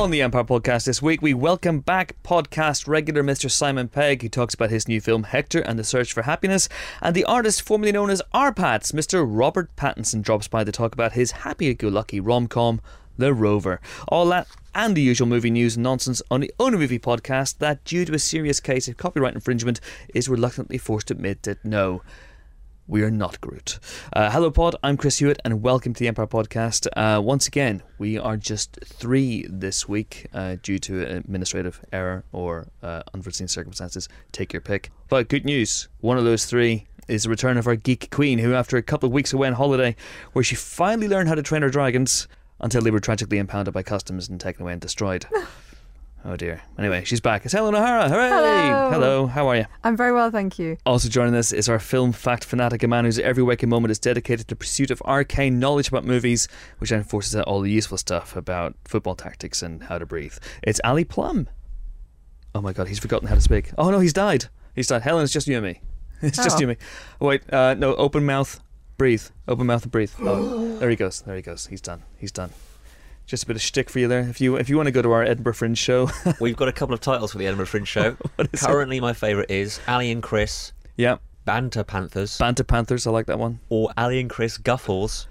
On the Empire Podcast this week, we welcome back podcast regular Mr. Simon Pegg, who talks about his new film Hector and the Search for Happiness, and the artist formerly known as R-Pats, Mr. Robert Pattinson, drops by to talk about his happy-go-lucky rom-com, The Rover. All that and the usual movie news and nonsense on the only movie podcast that, due to a serious case of copyright infringement, is reluctantly forced to admit that no, we are not Groot. Hello Pod, I'm Chris Hewitt and welcome to the Empire Podcast. Once again, we are just 3 this week due to administrative error or unforeseen circumstances. Take your pick. But good news, one of those 3 is the return of our geek queen, who after a couple of weeks away on holiday, where she finally learned how to train her dragons until they were tragically impounded by customs and taken away and destroyed. Oh dear. Anyway, she's back. It's Helen O'Hara. Hooray! Hello. How are you? I'm very well, thank you. Also joining us is our film fact fanatic, a man whose every waking moment is dedicated to the pursuit of arcane knowledge about movies, which then forces out all the useful stuff about football tactics and how to breathe. It's Ali Plum. Oh my god, he's forgotten how to speak. Oh no, he's died. Helen, it's just you and me. It's just you and me. Oh, wait, no, open mouth, breathe. Open mouth and breathe. Oh, there he goes. He's done. Just a bit of shtick for you there. If you want to go to our Edinburgh Fringe show. We've got a couple of titles for the Edinburgh Fringe show. Currently, my favourite is Ali and Chris. Yeah. Banter Panthers. Banter Panthers, I like that one. Or Ali and Chris Guffhors.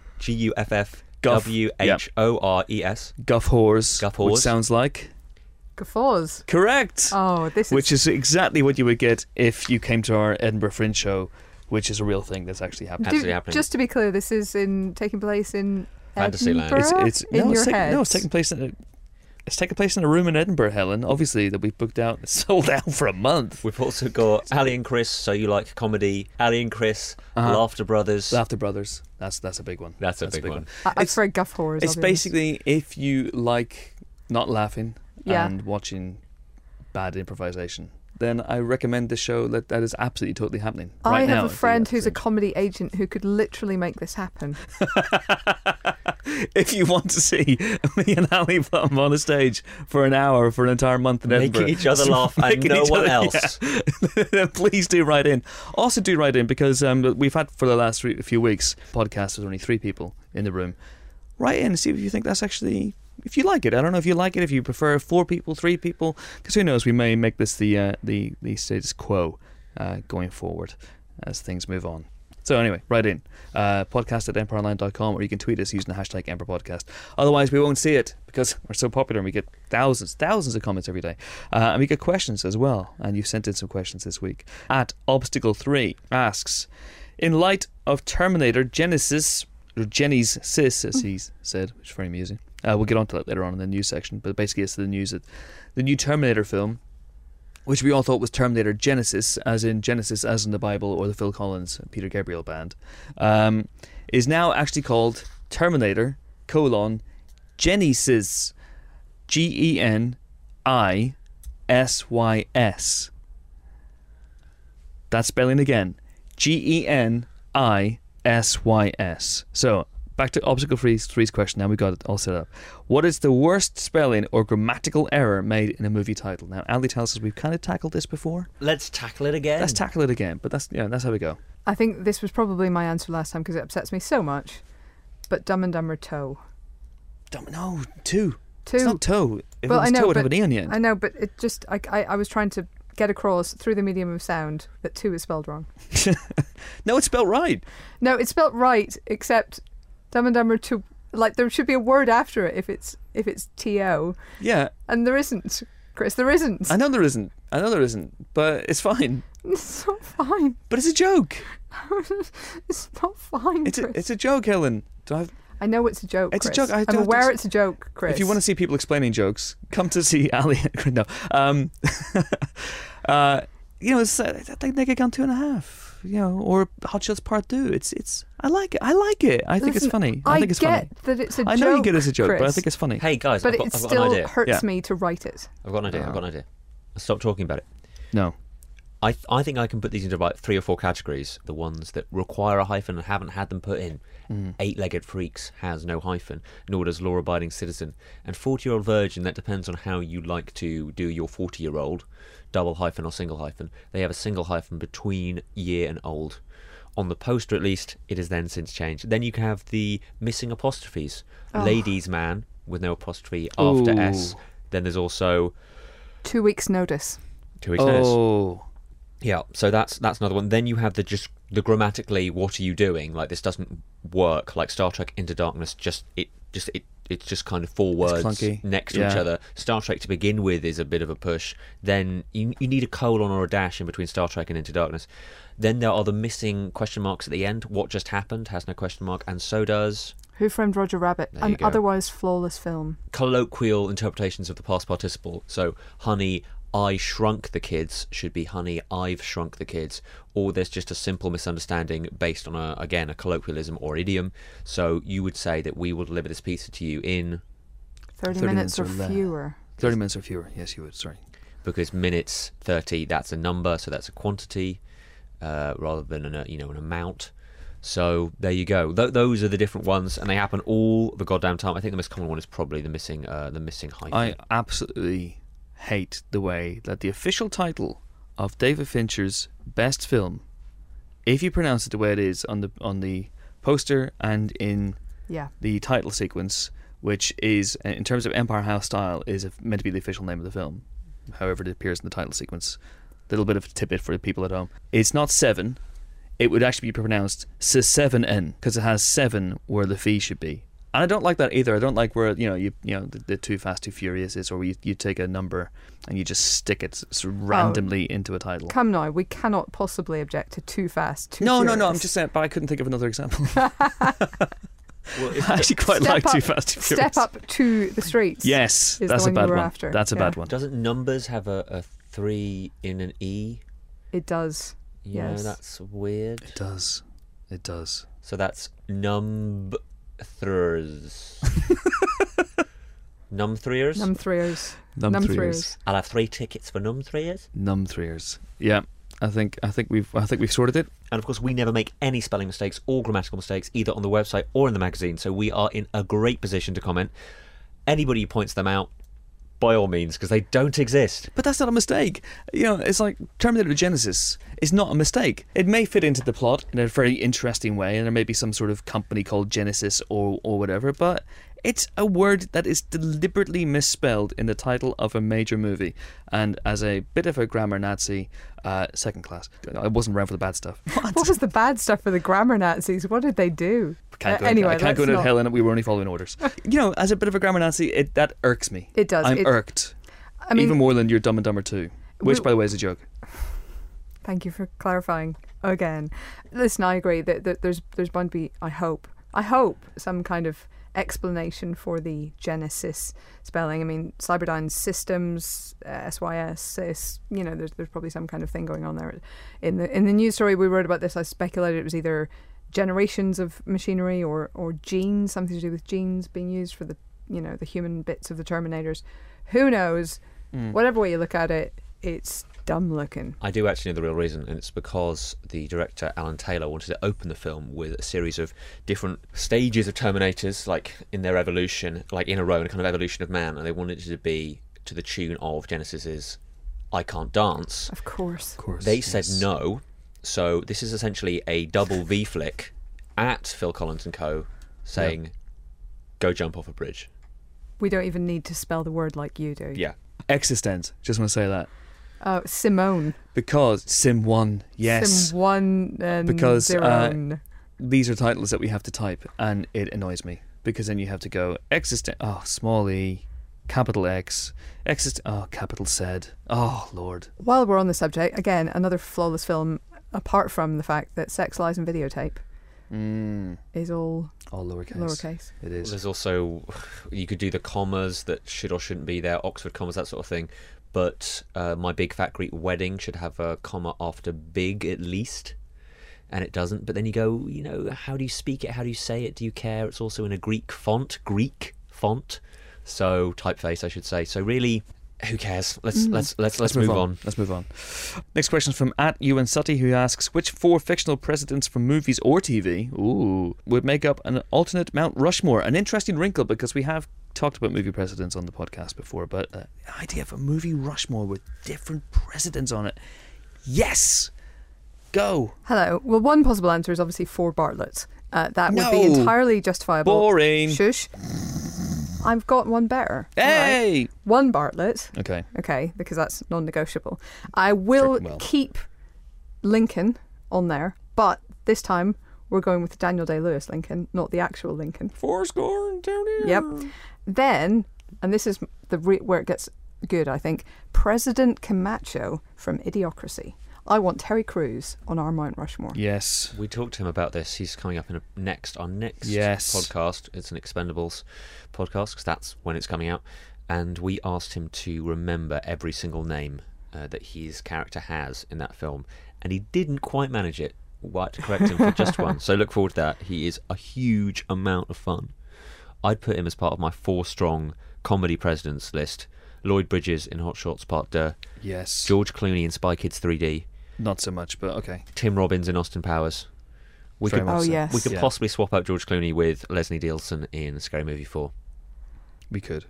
Guffwhores. Guffhors. Which sounds like Guffaws. Correct. Oh, which is exactly what you would get if you came to our Edinburgh Fringe show, which is a real thing that's actually happening. Just to be clear, this is taking place in Fantasyland. It's taking place in a room in Edinburgh, Helen. Obviously, that we've booked out. It's sold out for a month. We've also got Ali and Chris. So you like comedy? Ali and Chris, Laughter Brothers. Laughter Brothers. That's a big one. That's a big one. I prefer Guffhaws. It's basically if you like not laughing and watching bad improvisation, then I recommend this show. That is absolutely totally happening right now. I have a friend who's a comedy agent who could literally make this happen. If you want to see me and Ali Plum on a stage for an hour for an entire month in Edinburgh, making each other laugh and no one else, please do write in. Also do write in, because we've had for the last few weeks podcasts with only 3 people in the room. Write in and see if you think that's actually, if you like it. I don't know if you like it, if you prefer 4 people, 3 people, because who knows, we may make this the status quo going forward as things move on. So anyway, write in. Podcast@empireonline.com, or you can tweet us using the hashtag EmpirePodcast. Otherwise, we won't see it because we're so popular and we get thousands of comments every day. And we get questions as well. And you've sent in some questions this week. @Obstacle3 asks, in light of Terminator Genesis, or Jenny's sis, as he said, which is very amusing. We'll get on to that later on in the news section, but basically it's the news that the new Terminator film, which we all thought was Terminator Genesis, as in the Bible or the Phil Collins Peter Gabriel band, is now actually called Terminator Genesis, GENISYS. That's spelling again, GENISYS. So back to Obstacle 3's question. Now we've got it all set up. What is the worst spelling or grammatical error made in a movie title? Now, Ali tells us we've kind of tackled this before. Let's tackle it again. But that's how we go. I think this was probably my answer last time because it upsets me so much. But Dumb and Dumber Toe. No, two. It's not toe. If well, it was toe, it would have an E on the end. I know, but it just, I was trying to get across through the medium of sound that 2 is spelled wrong. No, it's spelled right. No, it's spelled right, except Dumb and Dumber 2, like there should be a word after it if it's T-O. Yeah. And there isn't, Chris, there isn't. I know there isn't, but it's fine. It's not fine. But it's a joke. It's not fine, Chris. It's a joke, Helen. I know it's a joke, It's Chris. a joke. I'm aware it's a joke, Chris. If you want to see people explaining jokes, come to see Ali. No. It's like Naked Gun 2.5. Or Hot Shots Part 2. It's. I like it. I think it's funny. I think it's funny. I get that it's a joke. I know you get it as a joke, Chris, but I think it's funny. Hey guys, but I've it got still an idea. hurts me to write it. I've got an idea. Stop talking about it. No. I think I can put these into about 3 or 4 categories. The ones that require a hyphen and haven't had them put in. 8-legged freaks has no hyphen, nor does law-abiding citizen. And 40-year-old virgin, that depends on how you like to do your 40-year-old, double hyphen or single hyphen. They have a single hyphen between year and old. On the poster, at least, it has then since changed. Then you can have the missing apostrophes. Ladies' man, with no apostrophe after Ooh. S. Then there's also 2 weeks' notice. 2 weeks notice. Oh. Yeah, so that's another one. Then you have the grammatically, what are you doing? Like, this doesn't work. Like Star Trek Into Darkness, it's just kind of four words clunky. next to Yeah. each other. Star Trek to begin with is a bit of a push. Then you need a colon or a dash in between Star Trek and Into Darkness. Then there are the missing question marks at the end. What just happened has no question mark, and so does Who Framed Roger Rabbit? There you An go. otherwise flawless film. colloquial interpretations of the past participle. So, honey, I shrunk the kids should be honey, I've shrunk the kids. Or there's just a simple misunderstanding based on, a colloquialism or idiom. So you would say that we will deliver this pizza to you in... 30 30 minutes or minutes or less. fewer. 30 minutes or fewer. Yes, you would. Sorry. Because minutes, 30, that's a number, so that's a quantity rather than an amount. So there you go. Those are the different ones, and they happen all the goddamn time. I think the most common one is probably the missing hyphen. I absolutely hate the way that the official title of David Fincher's best film, if you pronounce it the way it is on the poster and in Yeah. the title sequence, which is, in terms of Empire House style, is meant to be the official name of the film. However, it appears in the title sequence. Little bit of a tidbit for the people at home. It's not seven. It would actually be pronounced S7N because it has 7 where the fee should be. And I don't like that either. I don't like where the Too Fast Too Furious is, or you take a number and you just stick it sort of randomly into a title. Come now, we cannot possibly object to Too Fast, Too No. Furious. I'm just saying. But I couldn't think of another example. Well, I actually quite Step like up- Too Fast Too Furious. Step up to the streets. Yes, is that's the a one you bad were one. after. That's a Yeah. bad one. doesn't numbers have a 3 in an E? It does. Yeah, Yes. that's weird. It does. It does. So that's numthers. Numthreers? Numthreers. Numthreers. I'll have 3 tickets for Numthreers. Numthreers. Yeah, I think we've sorted it. And of course, we never make any spelling mistakes or grammatical mistakes, either on the website or in the magazine. So we are in a great position to comment. Anybody who points them out, by all means, because they don't exist. But that's not a mistake. It's like Terminator Genesis is not a mistake. It may fit into the plot in a very interesting way, and there may be some sort of company called Genesis or whatever, but it's a word that is deliberately misspelled in the title of a major movie. And as a bit of a grammar Nazi, second class. I wasn't around for the bad stuff. What was the bad stuff for the grammar Nazis? What did they do? Anyway, I can't go let's into not- hell in it. We were only following orders. As a bit of a grammar Nazi, that irks me. It does. I'm irked. I mean, Even more than your Dumb and Dumber 2, which, We- by the way, is a joke. Thank you for clarifying again. Listen, I agree that there's bound to be, I hope, some kind of explanation for the Genesis spelling. I mean, Cyberdyne's Systems, SYS, there's probably some kind of thing going on there. In the news story we wrote about this, I speculated it was either generations of machinery or genes, something to do with genes being used for the human bits of the Terminators. Who knows? Whatever way you look at it, it's dumb looking. I do actually know the real reason, and it's because the director, Alan Taylor, wanted to open the film with a series of different stages of Terminators, like in their evolution, like in a row, in a kind of evolution of man, and they wanted it to be to the tune of Genesis's I Can't Dance. Of course. They said no, so this is essentially a double V flick at Phil Collins and co. saying, go jump off a bridge. We don't even need to spell the word like you do. Yeah. Existence. Just want to say that. Simone. Because Sim 1, yes. Sim 1 and Because, Zero. These are titles that we have to type, and it annoys me. Because then you have to go small e, capital X, capital Z. Oh, Lord. While we're on the subject, again, another flawless film, apart from the fact that Sex, Lies and Videotape is all lowercase. It is. There's also, you could do the commas that should or shouldn't be there, Oxford commas, that sort of thing. But My Big Fat Greek Wedding should have a comma after big at least, and it doesn't. But then you go, how do you speak it? How do you say it? Do you care? It's also in a Greek font. So typeface, I should say. So really, who cares? Let's move on. Let's move on. Next question is from @UNSutty, who asks, which 4 fictional presidents from movies or TV would make up an alternate Mount Rushmore? An interesting wrinkle, because we have talked about movie presidents on the podcast before, but the idea of a movie Rushmore with different presidents on it. Yes! Go! Hello. Well, one possible answer is obviously 4 Bartletts. That would be No. entirely justifiable. Boring. Shush. I've got one better. All right. Hey! One Bartlett. Okay. Okay, because that's non-negotiable. I will Well. keep Lincoln on there, but this time we're going with Daniel Day-Lewis Lincoln, not the actual Lincoln. Fourscore and down here. Yep. Then, and this is where it gets good, I think, President Camacho from Idiocracy. I want Terry Crews on our Mount Rushmore. Yes. We talked to him about this. He's coming up in our next Yes. podcast. It's an Expendables podcast because that's when it's coming out. And we asked him to remember every single name that his character has in that film. And he didn't quite manage it. We'll have to correct him for just one. So look forward to that. He is a huge amount of fun. I'd put him as part of my 4-strong comedy presidents list. Lloyd Bridges in Hot Shots Part 2. Yes. George Clooney in Spy Kids 3D. Not so much, but okay. Tim Robbins in Austin Powers. We Very could, much Oh, so. yes. we could Yeah. possibly swap out George Clooney with Leslie Nielsen in Scary Movie 4. We could.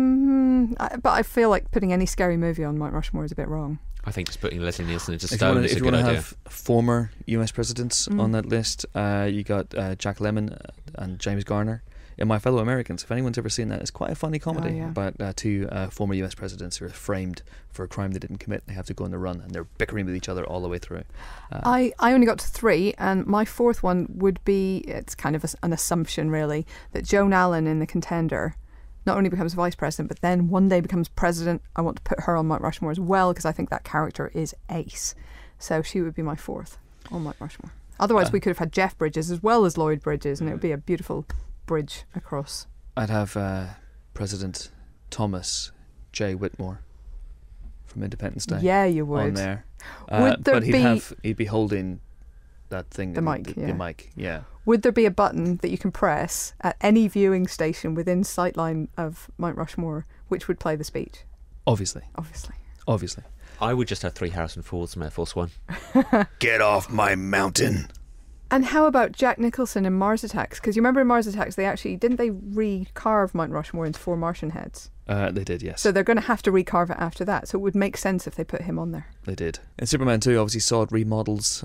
But I feel like putting any scary movie on Mount Rushmore is a bit wrong. I think just putting Leslie Nielsen into If you stone wanna- is if a you good want to idea. have former US presidents on that list, you got Jack Lemmon and James Garner in My Fellow Americans. If anyone's ever seen that, it's quite a funny comedy yeah. about two former US presidents who are framed for a crime they didn't commit. They have to go on the run and they're bickering with each other all the way through. I only got to 3, and my 4th one would be, it's kind of an assumption really, that Joan Allen in The Contender not only becomes vice president, but then one day becomes president. I want to put her on Mount Rushmore as well, because I think that character is ace. So she would be my 4th on Mount Rushmore. Otherwise, we could have had Jeff Bridges as well as Lloyd Bridges, and it would be a beautiful bridge across. I'd have President Thomas J. Whitmore from Independence Day Yeah, you would. on there. Would there but be- he'd be holding that thing. The mic, The yeah. mic, yeah. Would there be a button that you can press at any viewing station within sightline of Mount Rushmore, which would play the speech? Obviously. Obviously. I would just have 3 Harrison Fords from Air Force One. Get off my mountain. And how about Jack Nicholson in Mars Attacks? Because you remember in Mars Attacks, didn't they recarve Mount Rushmore into 4 Martian heads? They did, yes. So they're going to have to recarve it after that. So it would make sense if they put him on there. They did. And Superman 2 obviously saw it remodels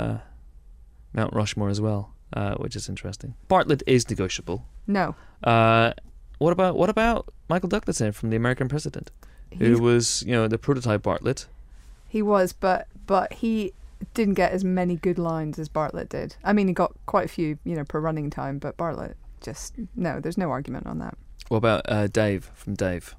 Mount Rushmore as well, which is interesting. Bartlett is negotiable. No. What about Michael Douglas in from The American President, He's- who was the prototype Bartlett? He was, but he didn't get as many good lines as Bartlett did. I mean, he got quite a few, per running time, but Bartlett no, there's no argument on that. What about Dave from Dave?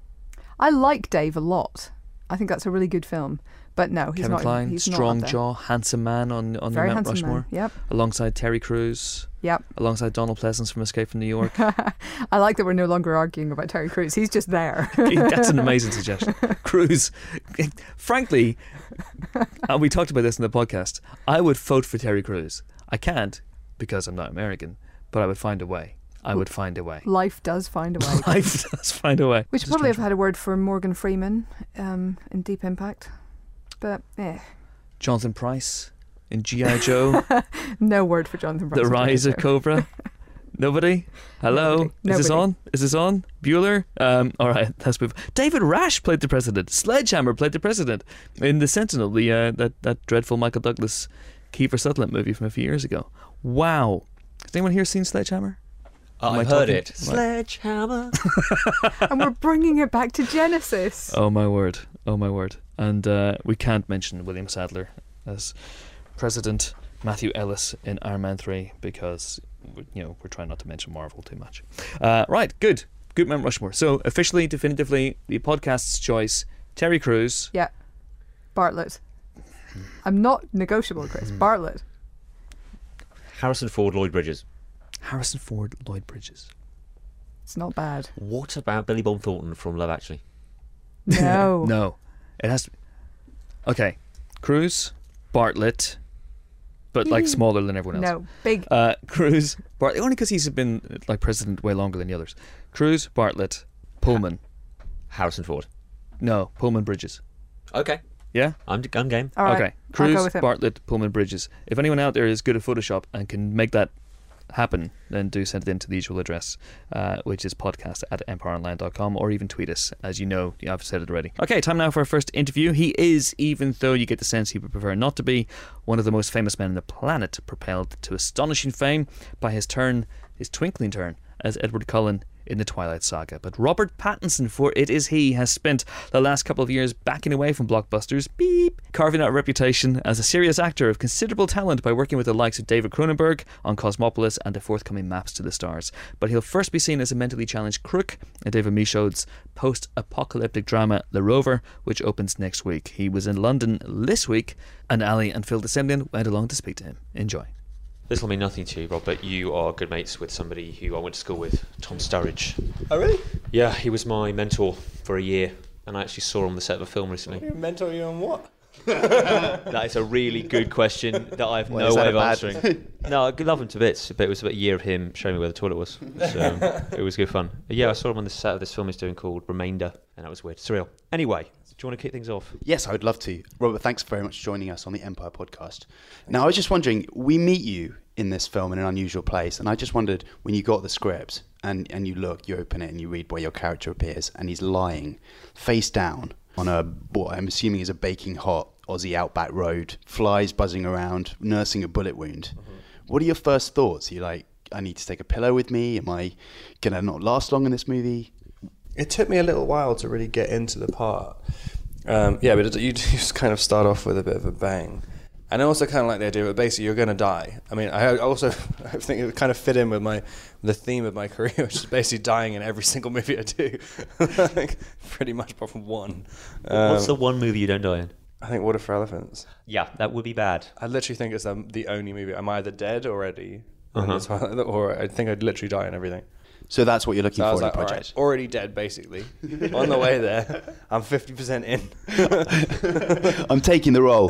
I like Dave a lot. I think that's a really good film. But no, he's Kevin not. Kline, He's strong not up jaw, handsome man on there. Very the Mount handsome Rushmore, man. Yep. alongside Terry Crews, Yep. alongside Donald Pleasance from Escape from New York. I like that we're no longer arguing about Terry Crews. He's just there. That's an amazing suggestion. Crews, frankly, and we talked about this in the podcast, I would vote for Terry Crews. I can't because I'm not American, but I would find a way. Life does find a way. Life does find a way. We should probably have had a word for Morgan Freeman in Deep Impact. But, Jonathan Pryce in G.I. Joe, no word for Jonathan Pryce. The in G.I. Rise of Joe. Cobra. Nobody? Hello? Nobody. Is this on? Bueller? All right, let's move. David Rash played the president. Sledgehammer played the president in The Sentinel, that dreadful Michael Douglas Kiefer Sutherland movie from a few years ago. Wow. Has anyone here seen Sledgehammer? Am I I've heard talking- it. Sledgehammer. And we're bringing it back to Genesis. Oh my word. And we can't mention William Sadler as President Matthew Ellis in Iron Man 3 because we're trying not to mention Marvel too much. Right, good Mount Rushmore. So officially, definitively, the podcast's choice: Terry Crews. Yeah. Bartlett. I'm not negotiable, Chris. Bartlett. Harrison Ford, Lloyd Bridges. Harrison Ford, Lloyd Bridges. It's not bad. What about Billy Bob Thornton from Love Actually? No. No, it has to be. Okay, Crews, Bartlett, but like smaller than everyone else. No. Big. Crews, Bartlett, only because he's been like president way longer than the others. Crews, Bartlett, Pullman. Harrison Ford. No, Pullman, Bridges. Okay. Yeah? I'm game. All right. Okay. I'll Crews, go with it. Bartlett, Pullman, Bridges. If anyone out there is good at Photoshop and can make that happen, then do send it in to the usual address, which is podcast@empireonline.com, or even tweet us. As you know, I've said it already. Okay, time now for our first interview. He is, even though you get the sense he would prefer not to be, one of the most famous men on the planet, propelled to astonishing fame by his twinkling turn as Edward Cullen in the Twilight Saga. But Robert Pattinson, for it is he, has spent the last couple of years backing away from blockbusters, carving out a reputation as a serious actor of considerable talent by working with the likes of David Cronenberg on Cosmopolis and the forthcoming Maps to the Stars. But he'll first be seen as a mentally challenged crook in David Michôd's post-apocalyptic drama The Rover, which opens next week. He was in London this week, and Ali and Phil Descendant went along to speak to him. Enjoy. This will mean nothing to you, Rob, but you are good mates with somebody who I went to school with, Tom Sturridge. Oh, really? Yeah, he was my mentor for a year, and I actually saw him on the set of a film recently. Mentor you on what? That is a really good question that I have no way of answering. No, I love him to bits, but it was about a year of him showing me where the toilet was. So it was good fun. But yeah, I saw him on the set of this film he's doing called Remainder, and that was weird. Surreal. Anyway, do you want to kick things off? Yes, I would love to. Robert, thanks very much for joining us on the Empire podcast. Now, I was just wondering, we meet you in this film in an unusual place, and I just wondered, when you got the script and you look, you open it and you read where your character appears, and he's lying face down on what I'm assuming is a baking hot Aussie outback road, flies buzzing around, nursing a bullet wound. Mm-hmm. What are your first thoughts? Are you like, I need to take a pillow with me? Am I going to not last long in this movie? It took me a little while to really get into the part. But you just kind of start off with a bit of a bang. And I also kind of like the idea that basically you're going to die. I mean, I think it would kind of fit in with the theme of my career, which is basically dying in every single movie I do. Like, pretty much apart from one. What's the one movie you don't die in? I think Water for Elephants. Yeah, that would be bad. I literally think it's the only movie. I'm either dead already, or I think I'd literally die in everything. So that's what you're looking for in the project? Right, already dead, basically. On the way there, I'm 50% in. I'm taking the role.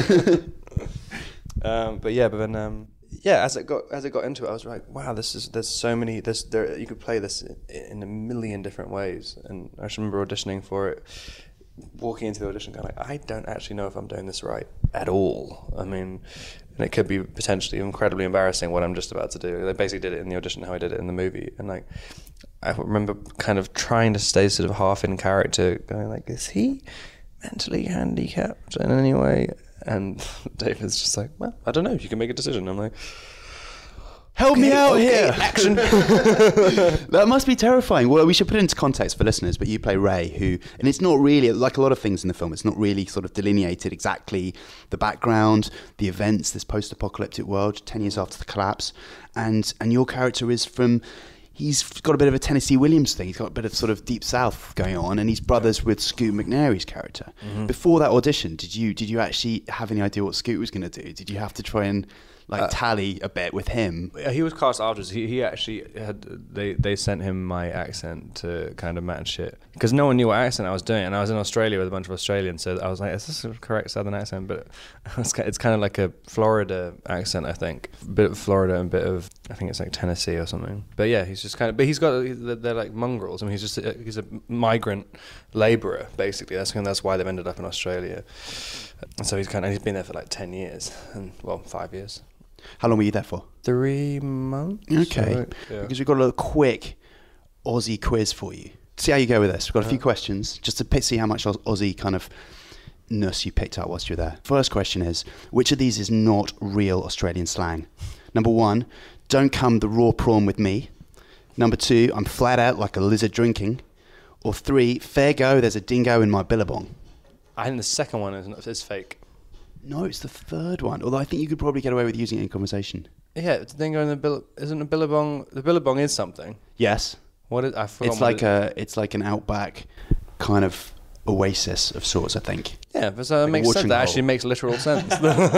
As it got into it, I was like, wow, there's so many. You could play this in a million different ways. And I just remember auditioning for it, walking into the audition, going like, I don't actually know if I'm doing this right at all. I mean, and it could be potentially incredibly embarrassing what I'm just about to do. They basically did it in the audition how I did it in the movie, and like, I remember kind of trying to stay sort of half in character, going like, is he mentally handicapped in any way? And David's just like, well, I don't know. You can make a decision. I'm like, help me out here. Action. That must be terrifying. Well, we should put it into context for listeners, but you play Ray, and it's not really, like a lot of things in the film, it's not really sort of delineated exactly the background, the events, this post-apocalyptic world, 10 years after the collapse. And your character is he's got a bit of a Tennessee Williams thing. He's got a bit of sort of Deep South going on, and he's brothers with Scoot McNairy's character. Mm-hmm. Before that audition, did you actually have any idea what Scoot was going to do? Did you have to try and tally a bit with him? He was cast afterwards. He actually had they sent him my accent to kind of match it, because no one knew what accent I was doing, and I was in Australia with a bunch of Australians, so I was like, is this a correct Southern accent? But it's kind of like a Florida accent, I think, a bit of Florida and a bit of, I think it's like Tennessee or something. But yeah, he's just kind of, but they're like mongrels. I mean, he's a migrant labourer basically. That's why they've ended up in Australia. And so he's been there for like 10 years, and 5 years. How long were you there for? 3 months. Okay. Right, yeah. Because we've got a little quick Aussie quiz for you. See how you go with this. We've got a few questions just to see how much Aussie kind of ness you picked up whilst you're there. First question is, which of these is not real Australian slang? Number 1, don't come the raw prawn with me. Number 2, I'm flat out like a lizard drinking. Or 3, fair go, there's a dingo in my billabong. I think the second one is fake. No, it's the third one. Although I think you could probably get away with using it in conversation. Yeah, it's the dingo in isn't a billabong. The billabong is something. Yes. What is? I forgot. It's like an outback kind of oasis of sorts, I think. Yeah, but so it makes sense. That actually makes literal sense.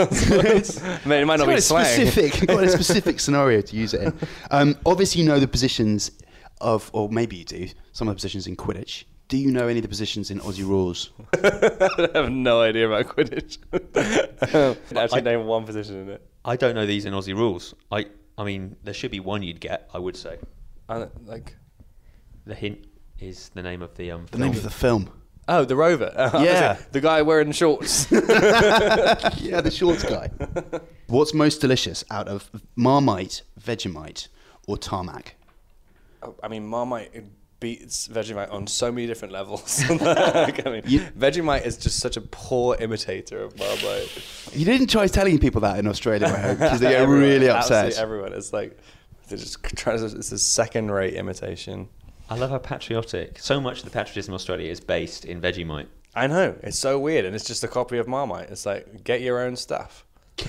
I mean, it might not be slang. Quite a specific scenario to use it in. Obviously, you know the positions or maybe you do, some of the positions in Quidditch. Do you know any of the positions in Aussie rules? I have no idea about Quidditch. Actually, name one position in it. I don't know these in Aussie rules. I mean, there should be one you'd get, I would say. Like, the hint is the name of the film. The name of the film. Oh, The Rover. Yeah. The guy wearing shorts. Yeah, the shorts guy. What's most delicious out of Marmite, Vegemite, or tarmac? I mean, Marmite beats Vegemite on so many different levels. Vegemite is just such a poor imitator of Marmite. You didn't try telling people that in Australia, I hope, because they get really upset. Absolutely everyone. It's like, It's a second-rate imitation. I love how patriotic. So much of the patriotism in Australia is based in Vegemite. I know, it's so weird, and it's just a copy of Marmite. It's like, get your own stuff.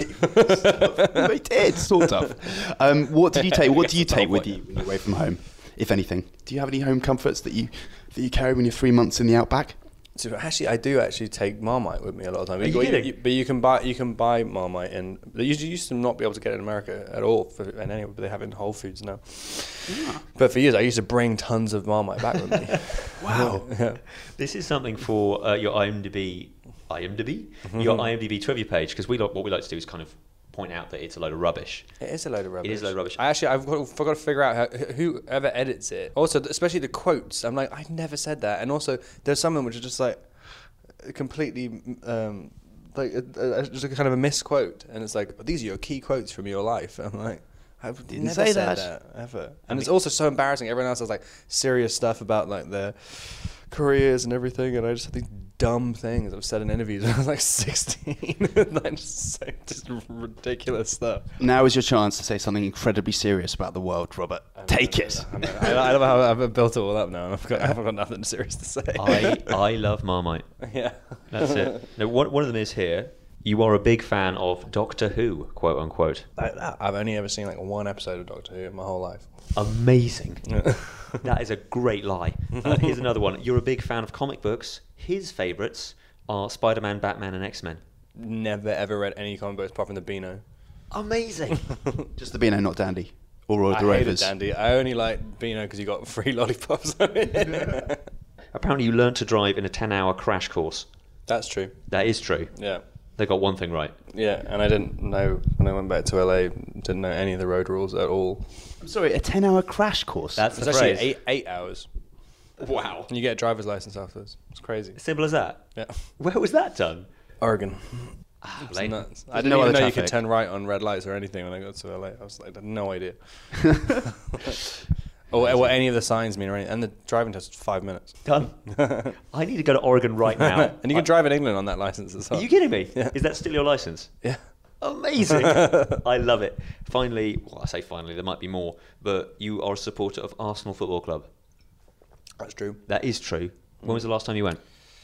They did, sort of. What did you take? What do you take with you when you're away from home, if anything? Do you have any home comforts that you carry when you're 3 months in the outback? So actually, I do actually take Marmite with me a lot of the time. Are you kidding? But you can buy Marmite, and you used to not be able to get it in America at all, but they have it in Whole Foods now. Yeah. But for years, I used to bring tons of Marmite back with me. Wow. Yeah. This is something for your IMDb, your IMDb trivia page, because what we like to do is kind of point out that it's a load of rubbish. It is a load of rubbish. It is a load of rubbish. I've forgot to figure out whoever edits it. Also, especially the quotes. I'm like, I never said that. And also, there's some of them which are just like completely just a kind of a misquote. And it's like, these are your key quotes from your life. I'm like, I didn't say never said that. ever. And it's also so embarrassing. Everyone else has like serious stuff about like their careers and everything, and I just had these dumb things I've said in interviews when I was like 16. Like just ridiculous stuff. Now is your chance to say something incredibly serious about the world, Robert. Take it. I love how I've built it all up now, and I've got nothing serious to say. I love Marmite. Yeah, that's it. Now, one of them is here. You are a big fan of Doctor Who, quote unquote. I've only ever seen like one episode of Doctor Who in my whole life. Amazing. That is a great lie. Here's another one. You're a big fan of comic books. His favourites are Spider-Man, Batman, and X-Men. Never ever read any comic books apart from the Beano. Amazing. Just the Beano, not Dandy. Or Roy the I hated Ravers. Dandy. I only liked Beano because you got free lollipops on it. Apparently you learned to drive in a 10-hour crash course. That's true. That is true. Yeah. They got one thing right. Yeah, and I didn't know when I went back to LA. Didn't know any of the road rules at all. I'm sorry, a 10-hour crash course? That's It's the actually phrase. eight hours. Wow. And you get a driver's license afterwards. It's crazy. Simple as that. Yeah. Where was that done? Oregon. It's Late. nuts. I There's didn't no even other know you could traffic. turn right on red lights or anything when I got to LA. I was like, I had no idea. Or what any of the signs mean or anything. And the driving test was 5 minutes. Done. I need to go to Oregon right now. And you can drive in England on that license as well. Are you kidding me? Yeah. Is that still your license? Yeah. Amazing. I love it. Finally, well, I say finally, there might be more, but you are a supporter of Arsenal Football Club. That's true. That is true. When was the last time you went?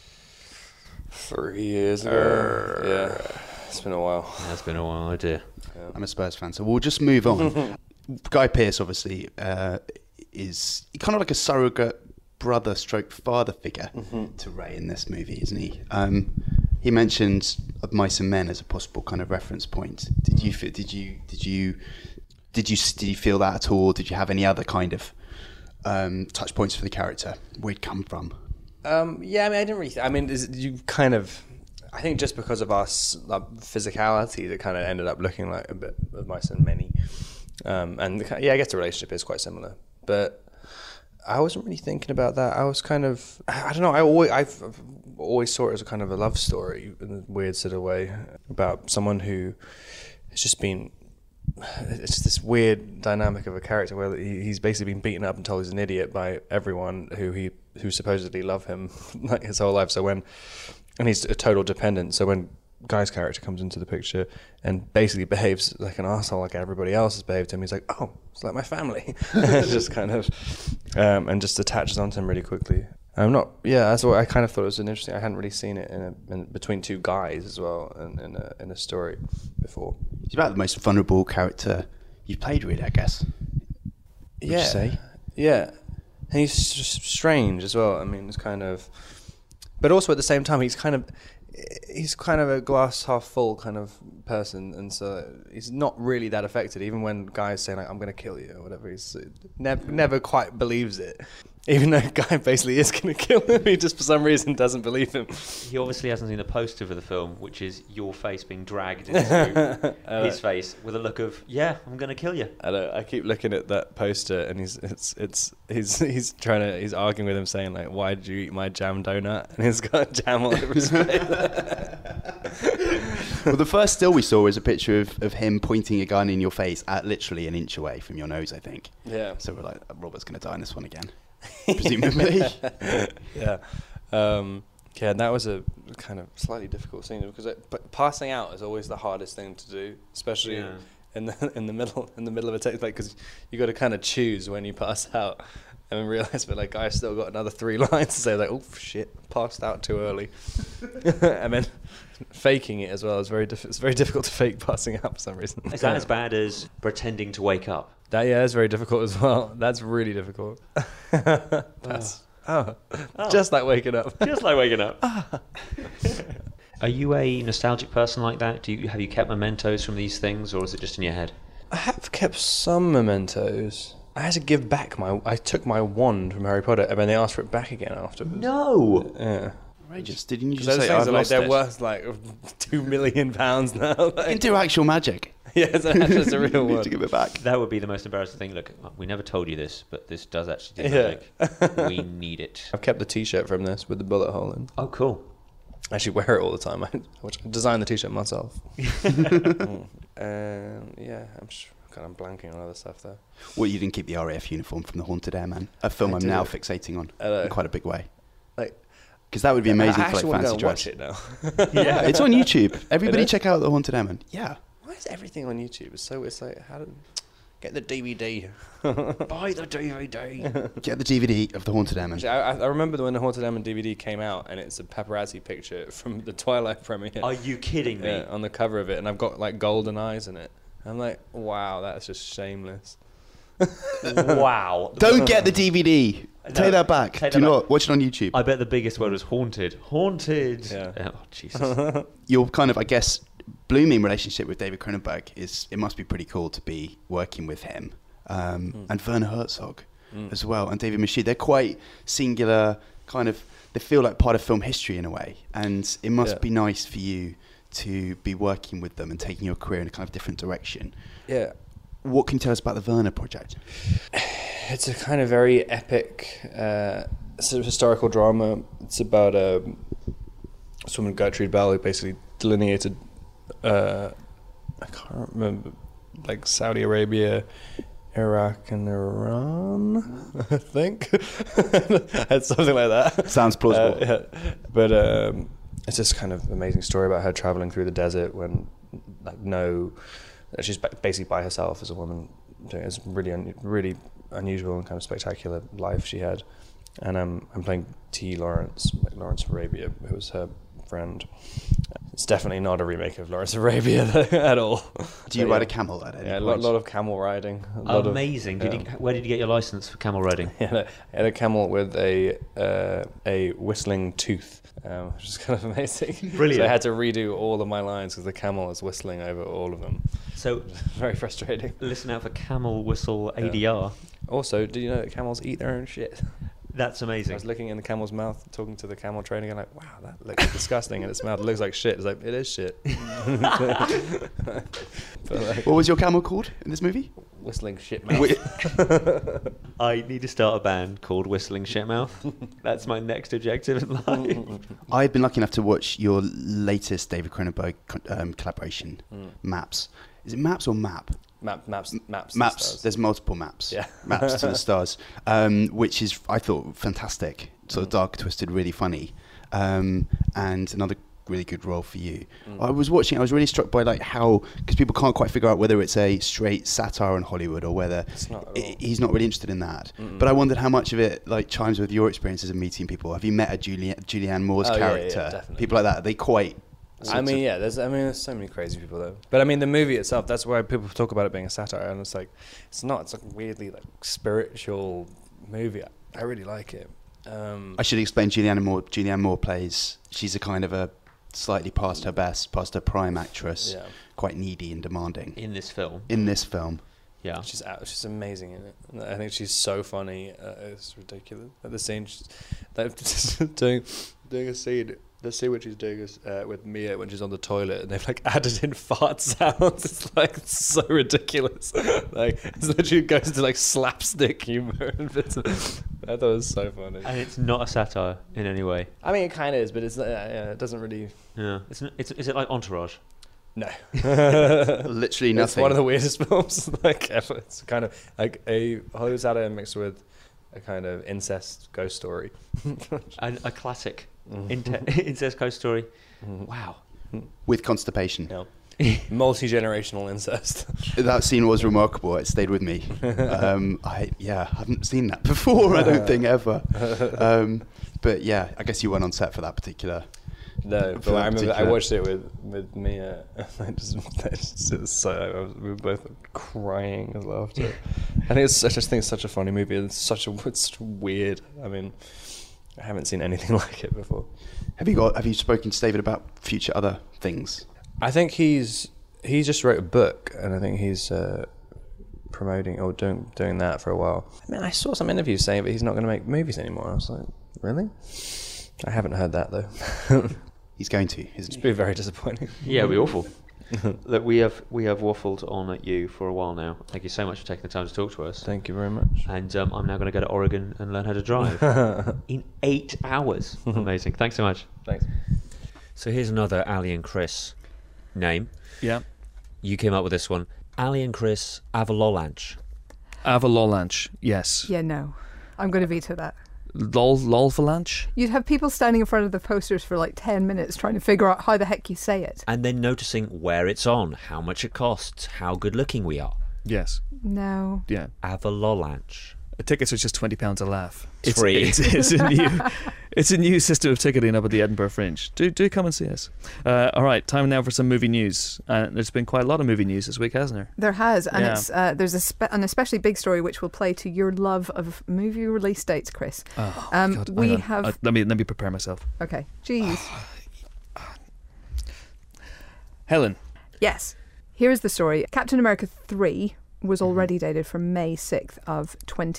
3 years ago. Yeah. It's been a while. Yeah, it's been a while, oh dear. I'm a Spurs fan, so we'll just move on. Guy Pearce, obviously, is kind of like a surrogate brother stroke father figure to Ray in this movie, isn't he? He mentioned Of Mice and Men as a possible kind of reference point. Did you feel that at all? Did you have any other kind of touch points for the character? Where he'd come from? Yeah, I mean, I didn't really. You kind of. I think just because of our physicality, it kind of ended up looking like a bit of Mice and Many. And I guess the relationship is quite similar, but I wasn't really thinking about that. I was kind of, I don't know. I've always saw it as a kind of a love story in a weird sort of way about someone who has just been. It's just this weird dynamic of a character where he's basically been beaten up and told he's an idiot by everyone who supposedly love him like his whole life. And he's a total dependent. So when Guy's character comes into the picture and basically behaves like an arsehole like everybody else has behaved to him, he's like, oh, it's like my family. It's just kind of, and just attaches onto him really quickly. That's what I kind of thought it was an interesting. I hadn't really seen it in between two guys as well in a story before. He's about the most vulnerable character you've played, really, I guess. Would you say? Yeah. And he's just strange as well. I mean, it's kind of, but also at the same time, he's kind of a glass half full kind of person, and so he's not really that affected. Even when Guy's saying like, "I'm going to kill you" or whatever, he's never quite believes it. Even though Guy basically is going to kill him, he just for some reason doesn't believe him. He obviously hasn't seen the poster for the film, which is your face being dragged into his face with a look of, yeah, I'm going to kill you. I keep looking at that poster, and he's arguing with him, saying like, "Why did you eat my jam donut?" And he's got jam all over his face. Well, the first still we saw was a picture of him pointing a gun in your face at literally an inch away from your nose, I think. Yeah. So we're like, Robert's going to die in this one again, presumably. Yeah. And that was a kind of slightly difficult scene because but passing out is always the hardest thing to do, especially in the middle of a take, like, because you got to kind of choose when you pass out, and then realize, but like I still got another 3 lines to say, like, oh shit, passed out too early, and then faking it as well is it's very difficult to fake passing out for some reason. Is that as bad as pretending to wake up? That is very difficult as well. That's really difficult. That's just like waking up. Just like waking up. Are you a nostalgic person like that? Have you kept mementos from these things, or is it just in your head? I have kept some mementos. I had to give back I took my wand from Harry Potter, and then they asked for it back again afterwards. No. Yeah. Outrageous. Didn't you just Those say things I've are like lost they're it? worth like £2 million now. You can Like, do actual magic. yeah, that's just a real You need one. to give it back. That would be the most embarrassing thing. Look, we never told you this, but this does actually do Yeah. magic. We need it. I've kept the T-shirt from this with the bullet hole in. Oh, cool. I actually wear it all the time. I designed the T-shirt myself. Yeah, I'm kind of blanking on other stuff though. Well, you didn't keep the RAF uniform from The Haunted Airman, a film I I'm now did. fixating on I know. in quite a big way. Like, Because that would be amazing I for actually like want to fancy go and dress. watch it now. Yeah, it's on YouTube. Everybody is? check out The Haunted Airman. Yeah. Why is everything on YouTube? It's like how to get the DVD. Buy the DVD. Get the DVD of The Haunted Airman. Actually, I remember when the Haunted Airman DVD came out, and it's a paparazzi picture from the Twilight premiere. Are you kidding me? Yeah, on the cover of it, and I've got like golden eyes in it. I'm like, wow, that's just shameless. Wow. Don't get the DVD. No, Take that back. take Do that not back. watch it on YouTube. I bet the biggest word was haunted. Haunted. Yeah. Oh, Jesus. Your kind of, I guess, blooming relationship with David Cronenberg it must be pretty cool to be working with him. And Werner Herzog as well, and David Michôd. They're quite singular, kind of, they feel like part of film history in a way, and it must be nice for you to be working with them and taking your career in a kind of different direction. Yeah. What can you tell us about the Werner project? It's a kind of very epic sort of historical drama. It's about this woman, Gertrude Bell, who basically delineated, I can't remember, like Saudi Arabia, Iraq and Iran, I think. It's something like that. Sounds plausible. Yeah. But it's just kind of amazing story about her traveling through the desert when, like, she's basically by herself as a woman. It's really unusual and kind of spectacular life she had. And I'm playing T. Lawrence, like Lawrence of Arabia, who was her friend. It's definitely not a remake of Lawrence of Arabia at all. Do you But ride a camel at any Yeah, a point? lot of camel riding. A lot Amazing. Of, Where did you get your license for camel riding? I had a camel with a whistling tooth, which is kind of amazing. Brilliant. So I had to redo all of my lines because the camel was whistling over all of them. So Very frustrating. listen out for camel whistle ADR. Also, did you know that camels eat their own shit? That's I amazing. was looking in the camel's mouth, talking to the camel trainer, and like, wow, that looks disgusting, and its mouth looks like shit. It's like, it is shit. But like, What was your camel called in this movie? whistling shit mouth. I need to start a band called Whistling Shitmouth. That's my next objective in life. I've been lucky enough to watch your latest David Cronenberg collaboration, Maps. Is it Maps or Map? Maps. Maps. There's multiple maps. Yeah. Maps to the Stars, which is, I thought, fantastic. Sort of dark, twisted, really funny, and another really good role for you. I was watching. I was really struck by like how, because people can't quite figure out whether it's a straight satire on Hollywood or whether It's not at all. he's not really interested in that. But I wondered how much of it like chimes with your experiences of meeting people. Have you met a Julianne Moore's Oh, yeah, character? definitely. People like that. Are they quite. There's so many crazy people though. But I mean, the movie itself, that's why people talk about it being a satire, and it's like, it's not. It's like a weirdly like spiritual movie. I really like it. I should explain Julianne Moore plays, she's a kind of a slightly past her best, past her prime actress, Yeah. quite needy and demanding. In this film. In this film. Yeah. She's amazing in it. And I think she's so funny. It's ridiculous. At the scene, doing a scene. The scene which she's doing is with Mia when she's on the toilet, and they've like added in fart sounds. It's like so ridiculous. Like it's literally goes into like slapstick humor and bits. I thought it was so funny. And it's not a satire in any way. I mean, it kind of is, but it's it doesn't really. Yeah. Is it like Entourage? No. Literally nothing. It's one of the weirdest films like ever. It's kind of like a Hollywood satire mixed with a kind of incest ghost story. And a classic incest ghost story. Wow. With constipation. Yeah. multi-generational incest. That scene was remarkable. It stayed with me. I hadn't seen that before. I don't think ever. But yeah, I guess you weren't on set for that particular. No, but I remember I watched it with Mia. We were both crying with laughter. I think it's such a funny movie. It's such weird. I mean, I haven't seen anything like it before. Have you spoken to David about future other things? I think he just wrote a book, and I think he's promoting or doing that for a while. I mean, I saw some interviews saying that he's not going to make movies anymore. I was like, really? I haven't heard that though. He's going to, isn't It's he? been very disappointing. Yeah, it'd be awful. Look, we have waffled on at you for a while now. Thank you so much for taking the time to talk to us. Thank you very much. And I'm now going to go to Oregon and learn how to drive in 8 hours. Amazing. Thanks so much. Thanks. So here's another Ali and Chris name. Yeah. You came up with this one. Ali and Chris Avalolanche. Avalolanche, yes. Yeah, no. I'm going to veto that. Lolvalanche? You'd have people standing in front of the posters for like 10 minutes trying to figure out how the heck you say it. And then noticing where it's on, how much it costs, how good looking we are. Yes. No. Yeah. Avalolanche. Tickets are just £20 a laugh. It's free. It's a new system of ticketing up at the Edinburgh Fringe. Do come and see us. All right, time now for some movie news. There's been quite a lot of movie news this week, hasn't there? There has, and Yeah. there's an especially big story which will play to your love of movie release dates, Chris. Oh, God, we hang on. have. Let me prepare myself. Okay, jeez. Helen. Yes. Here's the story. Captain America 3 was already dated for May 6th of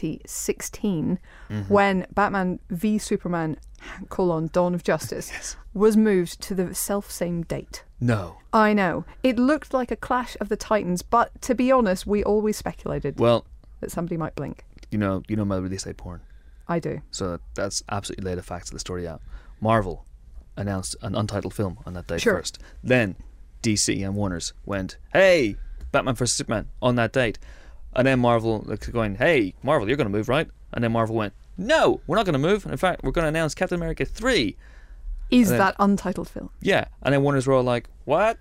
2016 when Batman v Superman : Dawn of Justice was moved to the self-same date. No. I know. It looked like a clash of the titans, but to be honest, we always speculated Well, that somebody might blink. you know my release date porn. I do. So that's absolutely laid the facts of the story out. Marvel announced an untitled film on that day Sure. first. Then DC and Warner's went, hey, Batman vs Superman on that date. And then Marvel going, hey, Marvel, you're going to move, right? And then Marvel went, no, we're not going to move. In fact, we're going to announce Captain America 3. Is And then- that untitled film? Yeah. And then Warner's were all like, what?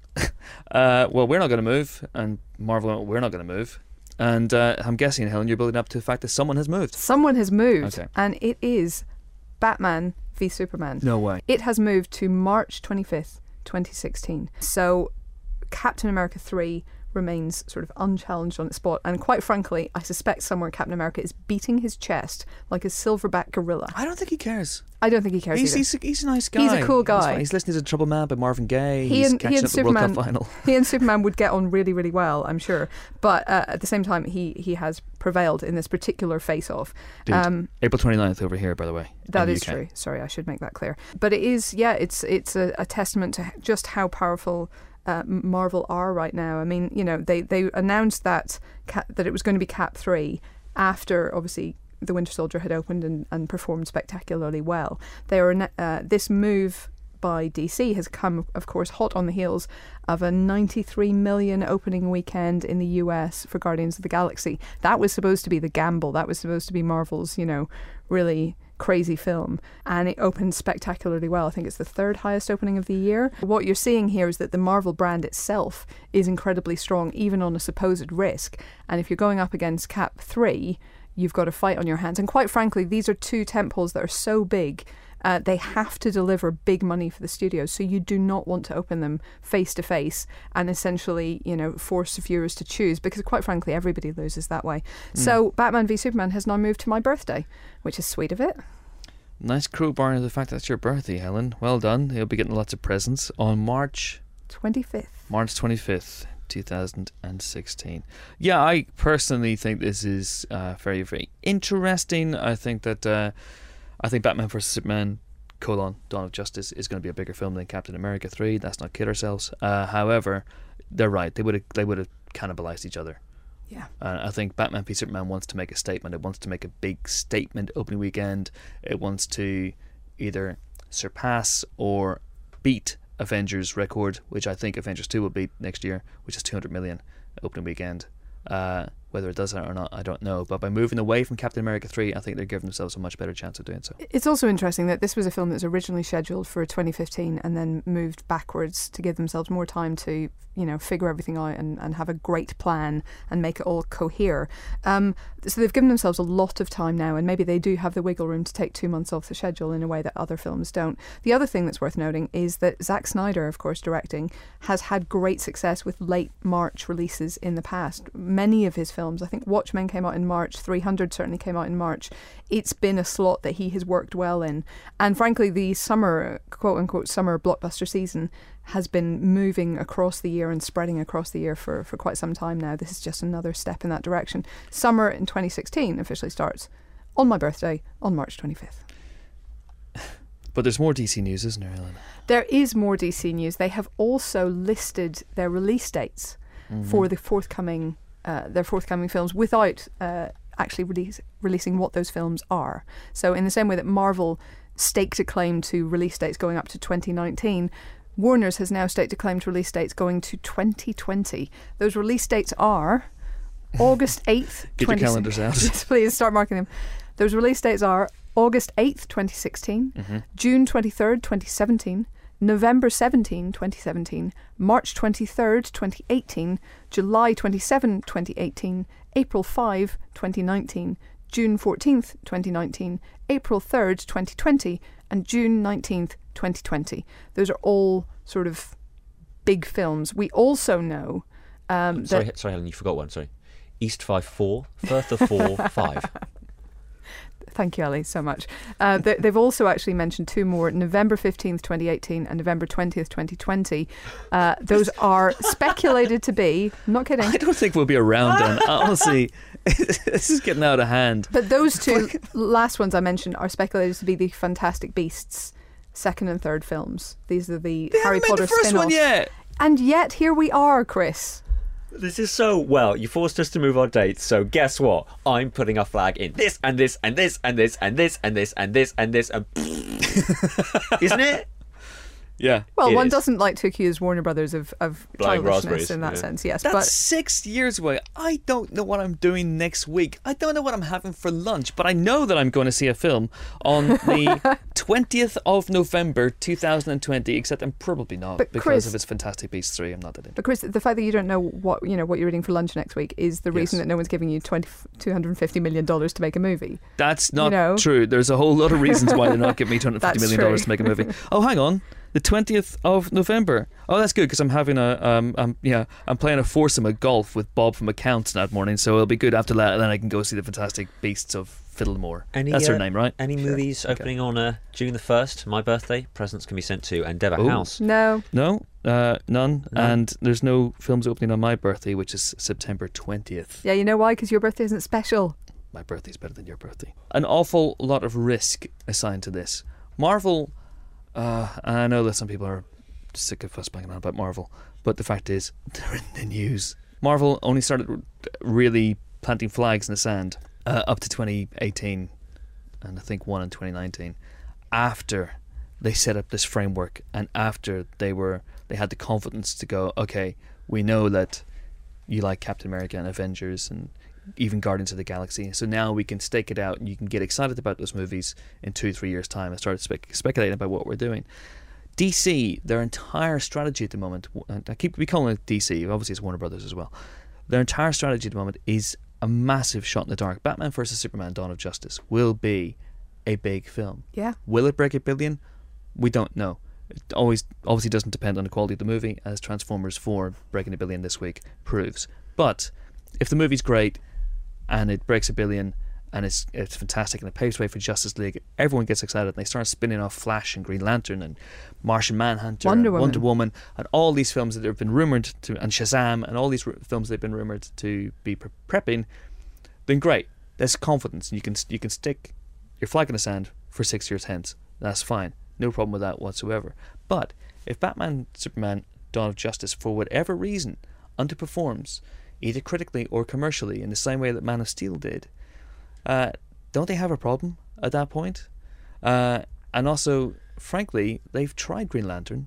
Well, we're not going to move. And Marvel went, we're not going to move. And I'm guessing, Helen, you're building up to the fact that someone has moved. Someone has moved, Okay. and it is Batman v Superman. No way. It has moved to March 25th, 2016. So Captain America 3 remains sort of unchallenged on its spot, and quite frankly, I suspect somewhere Captain America is beating his chest like a silverback gorilla. I don't think he cares. I don't think he cares either. He's a nice guy. He's a cool That's guy. fine. He's listening to Trouble Man by Marvin Gaye. He He's and catching up the World Superman, Cup final. he and Superman would get on really, really well, I'm sure. But at the same time, he has prevailed in this particular face-off. Dude, April 29th over here, by the way. That in the is UK. true. Sorry, I should make that clear. But it is, yeah, it's a testament to just how powerful Marvel are right now. I mean, you know, they announced that it was going to be Cap 3 after, obviously, The Winter Soldier had opened and performed spectacularly well. This move by DC has come, of course, hot on the heels of a 93 million opening weekend in the US for Guardians of the Galaxy. That was supposed to be the gamble. That was supposed to be Marvel's, you know, really crazy film, and it opened spectacularly well. I think it's the third highest opening of the year. What you're seeing here is that the Marvel brand itself is incredibly strong, even on a supposed risk. And if you're going up against Cap 3, you've got a fight on your hands. And quite frankly, these are two tentpoles that are so big, they have to deliver big money for the studios. So you do not want to open them face to face and essentially, you know, force viewers to choose, because quite frankly, everybody loses that way. So Batman v Superman has now moved to my birthday, which is sweet of it. Nice crowbar into the fact that it's your birthday, Helen. Well done. You'll be getting lots of presents on March 25th, 2016. Yeah, I personally think this is very, very interesting. I think that Batman vs Superman: Dawn of Justice is going to be a bigger film than Captain America 3. Let's not kid ourselves. However, they're right. They would have cannibalized each other. Yeah. I think Batman v Superman wants to make a statement. It wants to make a big statement opening weekend. It wants to either surpass or beat Avengers record, which I think Avengers 2 will beat next year, which is 200 million opening weekend. Whether it does that or not, I don't know. But by moving away from Captain America 3, I think they're giving themselves a much better chance of doing so. It's also interesting that this was a film that was originally scheduled for 2015 and then moved backwards to give themselves more time to, figure everything out and have a great plan and make it all cohere. So they've given themselves a lot of time now, and maybe they do have the wiggle room to take 2 months off the schedule in a way that other films don't. The other thing that's worth noting is that Zack Snyder, of course, directing, has had great success with late March releases in the past. Many of his films, I think Watchmen came out in March, 300 certainly came out in March. It's been a slot that he has worked well in. And frankly, the summer, quote-unquote, summer blockbuster season has been moving across the year and spreading across the year for quite some time now. This is just another step in that direction. Summer in 2016 officially starts on my birthday on March 25th. But there's more DC news, isn't there, Ellen? There is more DC news. They have also listed their release dates for the forthcoming films without actually releasing what those films are. So in the same way that Marvel staked a claim to release dates going up to 2019, Warner's has now staked a claim to release dates going to 2020. Those release dates are August 8th. Get your calendars out. Yes, please start marking them. Those release dates are August 8th, 2016, June 23rd, 2017, November 17, 2017, March 23rd, 2018, July 27, 2018, April 5, 2019, June 14th, 2019, April 3rd, 2020, and June 19th, 2020. Those are all sort of big films. We also know sorry, Helen, you forgot one. Sorry, East 5-4, Firth of 4-5. Thank you, Ali, so much. They've also actually mentioned two more, November 15th, 2018 and November 20th, 2020. Those are speculated to be, I'm not kidding. I don't think we'll be around then. Honestly, this is getting out of hand. But those two last ones I mentioned are speculated to be the Fantastic Beasts second and third films. These are the Harry Potter spin-offs. The first one yet. And yet here we are, Chris. This is so, well, you forced us to move our dates, so guess what? I'm putting a flag in this and this and this and this and this and this and this and this and isn't it? Yeah. Well, one is. doesn't like to accuse Warner Brothers of Blind childishness raspberries, in that yeah. sense, yes. That's But 6 years away. I don't know what I'm doing next week. I don't know what I'm having for lunch, but I know that I'm going to see a film on the 20th of November 2020, except I'm probably not But because Chris- of its Fantastic Beasts 3. I'm not that into. But Chris, the fact that you don't know what you're eating for lunch next week is the reason Yes. that no one's giving you $250 million to make a movie. That's not know. true. There's a whole lot of reasons why they're not giving me $250 That's million true. to make a movie. Oh, hang on. The 20th of November. Oh, that's good because I'm having I'm playing a foursome of golf with Bob from Accounts that morning, so it'll be good after that. And then I can go see the Fantastic Beasts of Fiddlemore. That's her name, right? Any movies opening on June the 1st, my birthday? Presents can be sent to Endeavour Ooh. House. No. No, none. And there's no films opening on my birthday, which is September 20th. Yeah, you know why? Because your birthday isn't special. My birthday's better than your birthday. An awful lot of risk assigned to this. Marvel, I know that some people are sick of us banging on about Marvel, but the fact is, they're in the news. Marvel only started really planting flags in the sand up to 2018, and I think one in 2019, after they set up this framework and after they had the confidence to go, okay, we know that you like Captain America and Avengers and even Guardians of the Galaxy, so now we can stake it out and you can get excited about those movies in 2-3 years time and start speculating about what we're doing. DC, their entire strategy at the moment, we call it DC, obviously it's Warner Brothers as well, their entire strategy at the moment is a massive shot in the dark. Batman vs Superman Dawn of Justice will be a big film. Yeah. Will it break $1 billion? We don't know. It obviously doesn't depend on the quality of the movie, as Transformers 4 breaking $1 billion this week proves. But if the movie's great and it breaks $1 billion and it's fantastic and it paves way for Justice League, everyone gets excited and they start spinning off Flash and Green Lantern and Martian Manhunter Wonder and Wonder Woman and all these films that have been rumoured to, and Shazam and all these films they've been rumoured to be prepping, then great. There's confidence and you can stick your flag in the sand for 6 years hence. That's fine. No problem with that whatsoever. But if Batman, Superman, Dawn of Justice, for whatever reason, underperforms, either critically or commercially, in the same way that Man of Steel did, don't they have a problem at that point? And also, frankly, they've tried Green Lantern.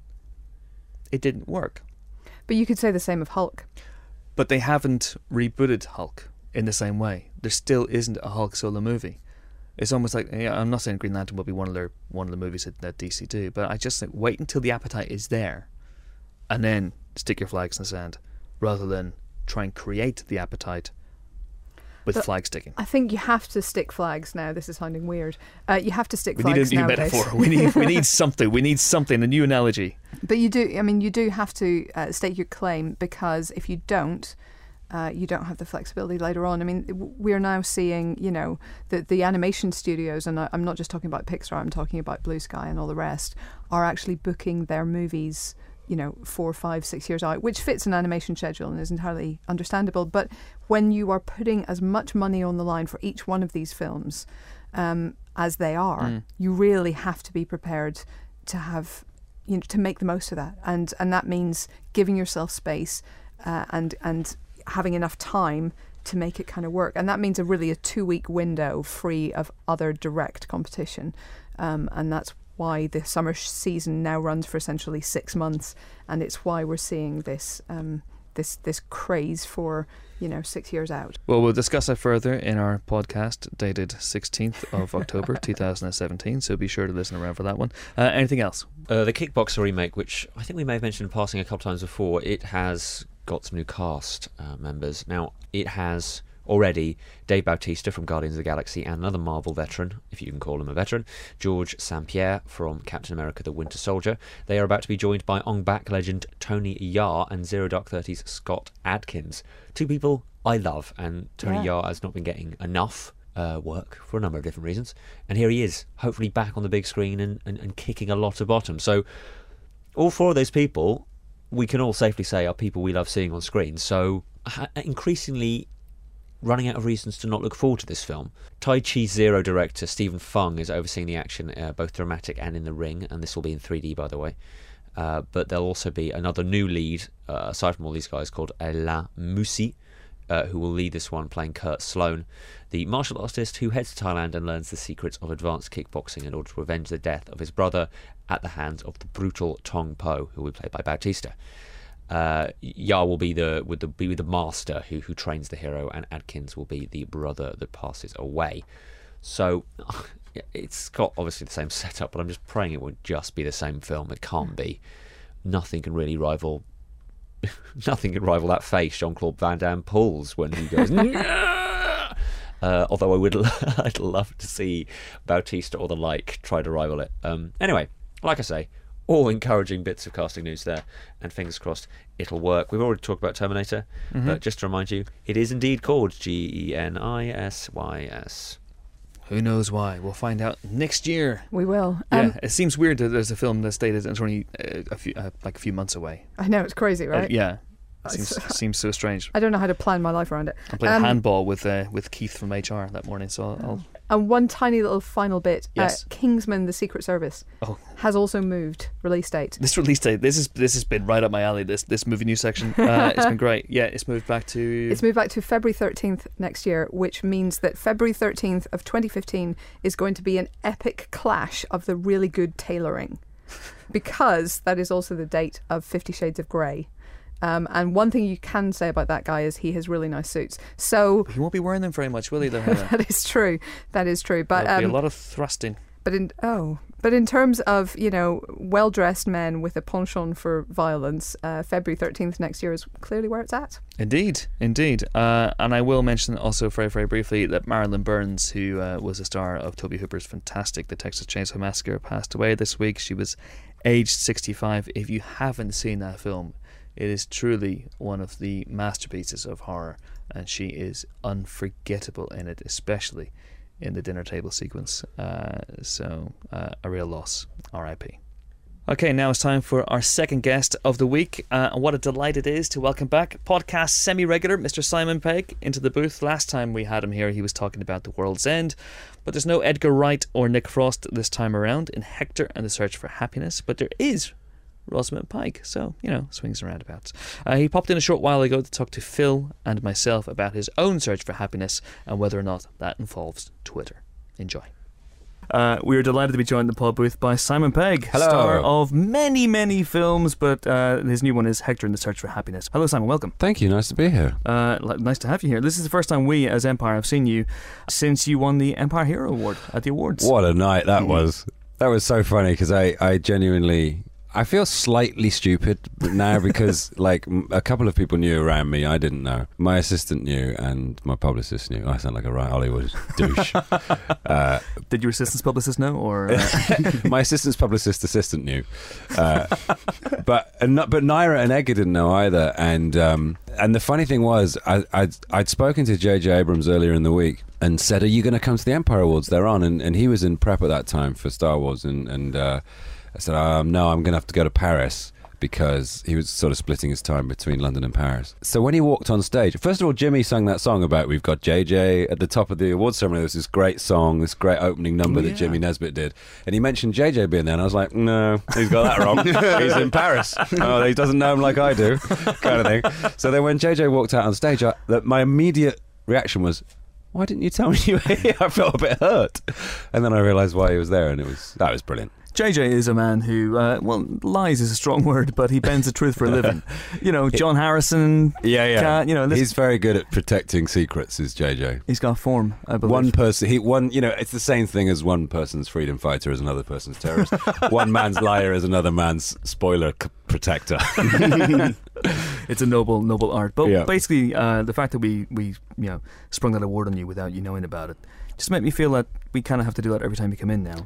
It didn't work. But you could say the same of Hulk. But they haven't rebooted Hulk. in the same way. There still isn't a Hulk solo movie. It's almost like, I'm not saying Green Lantern will be one of the movies that DC do, but I just think wait until the appetite is there, and then stick your flags in the sand, rather than try and create the appetite with flag sticking. I think you have to stick flags now. This is sounding weird. You have to stick We flags need a new nowadays. metaphor. We need something. We need something. A new analogy. But you do. I mean, you do have to state your claim, because if you don't have the flexibility later on. I mean, we're now seeing, the animation studios, and I'm not just talking about Pixar. I'm talking about Blue Sky and all the rest, are actually booking their movies 4, 5, 6 years out, which fits an animation schedule and is entirely understandable. But when you are putting as much money on the line for each one of these films as they are, you really have to be prepared to have, to make the most of that. And that means giving yourself space and having enough time to make it kind of work. And that means a 2-week window free of other direct competition. And that's why the summer season now runs for essentially 6 months, and it's why we're seeing this this craze for 6 years out. Well, we'll discuss that further in our podcast dated 16th of October 2017, so be sure to listen around for that one. Anything else? The Kickboxer remake, which I think we may have mentioned in passing a couple times before, it has got some new cast members. Now, it has already Dave Bautista from Guardians of the Galaxy and another Marvel veteran, if you can call him a veteran, George St. Pierre from Captain America the Winter Soldier. They are about to be joined by Ong Bak legend Tony Jaa and Zero Dark 30's Scott Adkins. Two people I love, and Tony Jaa has not been getting enough work for a number of different reasons, and here he is, hopefully back on the big screen and kicking a lot of bottom. So all four of those people, we can all safely say, are people we love seeing on screen. So increasingly running out of reasons to not look forward to this film. Tai Chi Zero director Stephen Fung is overseeing the action, both dramatic and in the ring, and this will be in 3D, by the way. But there'll also be another new lead, aside from all these guys, called Alain Moussi, who will lead this one, playing Kurt Sloan, the martial artist who heads to Thailand and learns the secrets of advanced kickboxing in order to avenge the death of his brother at the hands of the brutal Tong Po, who will be played by Bautista. Jaa will be the master who trains the hero, and Adkins will be the brother that passes away. So it's got obviously the same setup, but I'm just praying it won't just be the same film. It can't be. Nothing can rival that face Jean-Claude Van Damme pulls when he goes. Although I'd love to see Bautista or the like try to rival it. Anyway, like I say, all encouraging bits of casting news there, and fingers crossed it'll work. We've already talked about Terminator, but just to remind you, it is indeed called GENISYS. Who knows why? We'll find out next year. We will. Yeah, it seems weird that there's a film that's dated and it's only a few months away. I know, it's crazy, right? Yeah. Seems so strange. I don't know how to plan my life around it. I played handball with Keith from HR that morning, so I'll... And one tiny little final bit. Yes. Kingsman: The Secret Service has also moved release date. This release date, this has been right up my alley. This movie news section, it's been great. Yeah, it's moved back to February 13th next year, which means that February 13th of 2015 is going to be an epic clash of the really good tailoring, because that is also the date of 50 Shades of Grey. And one thing you can say about that guy is he has really nice suits. So he won't be wearing them very much, will he? Though, That is true. But there'll be a lot of thrusting. But in terms of well-dressed men with a penchant for violence, February 13th next year is clearly where it's at. Indeed. And I will mention also very, very briefly that Marilyn Burns, who was a star of Tobe Hooper's fantastic The Texas Chainsaw Massacre, passed away this week. She was aged 65. If you haven't seen that film, it is truly one of the masterpieces of horror, and she is unforgettable in it, especially in the dinner table sequence. So a real loss. R.I.P. Okay, now it's time for our second guest of the week. And what a delight it is to welcome back podcast semi-regular Mr. Simon Pegg into the booth. Last time we had him here, he was talking about The World's End. But there's no Edgar Wright or Nick Frost this time around in Hector and the Search for Happiness. But there is Rosamund Pike, so swings and roundabouts. He popped in a short while ago to talk to Phil and myself about his own search for happiness and whether or not that involves Twitter. Enjoy. We are delighted to be joined in the pod booth by Simon Pegg, Hello. star of many, many films, but his new one is Hector in the Search for Happiness. Hello, Simon. Welcome. Thank you. Nice to be here. Nice to have you here. This is the first time we, as Empire, have seen you since you won the Empire Hero Award at the awards. What a night that was. That was so funny because I genuinely... I feel slightly stupid now because, like, a couple of people knew around me. I didn't know. My assistant knew and my publicist knew. I sound like a right Hollywood douche. Did your assistant's publicist know, or my assistant's publicist assistant knew, but Naira and Edgar didn't know either. And the funny thing was, I'd spoken to J.J. Abrams earlier in the week and said, "Are you going to come to the Empire Awards? They're on." And he was in prep at that time for Star Wars, and I said, "No, I'm going to have to go to Paris." Because he was sort of splitting his time between London and Paris. So when he walked on stage, first of all, Jimmy sang that song about we've got JJ at the top of the awards ceremony. There was this great song, this great opening number that Jimmy Nesbitt did. And he mentioned JJ being there, and I was like, no, he's got that wrong. He's in Paris. Oh, he doesn't know him like I do, kind of thing. So then when JJ walked out on stage, my immediate reaction was, why didn't you tell me you were here? I felt a bit hurt. And then I realised why he was there, and that was brilliant. JJ is a man who, lies is a strong word, but he bends the truth for a living. You know, John Harrison. Yeah. Can't, he's very good at protecting secrets, is JJ. He's got form, I believe. One person, it's the same thing as one person's freedom fighter as another person's terrorist. One man's liar is another man's spoiler protector. It's a noble art. But basically, the fact that we sprung that award on you without you knowing about it just made me feel that we kind of have to do that every time you come in now.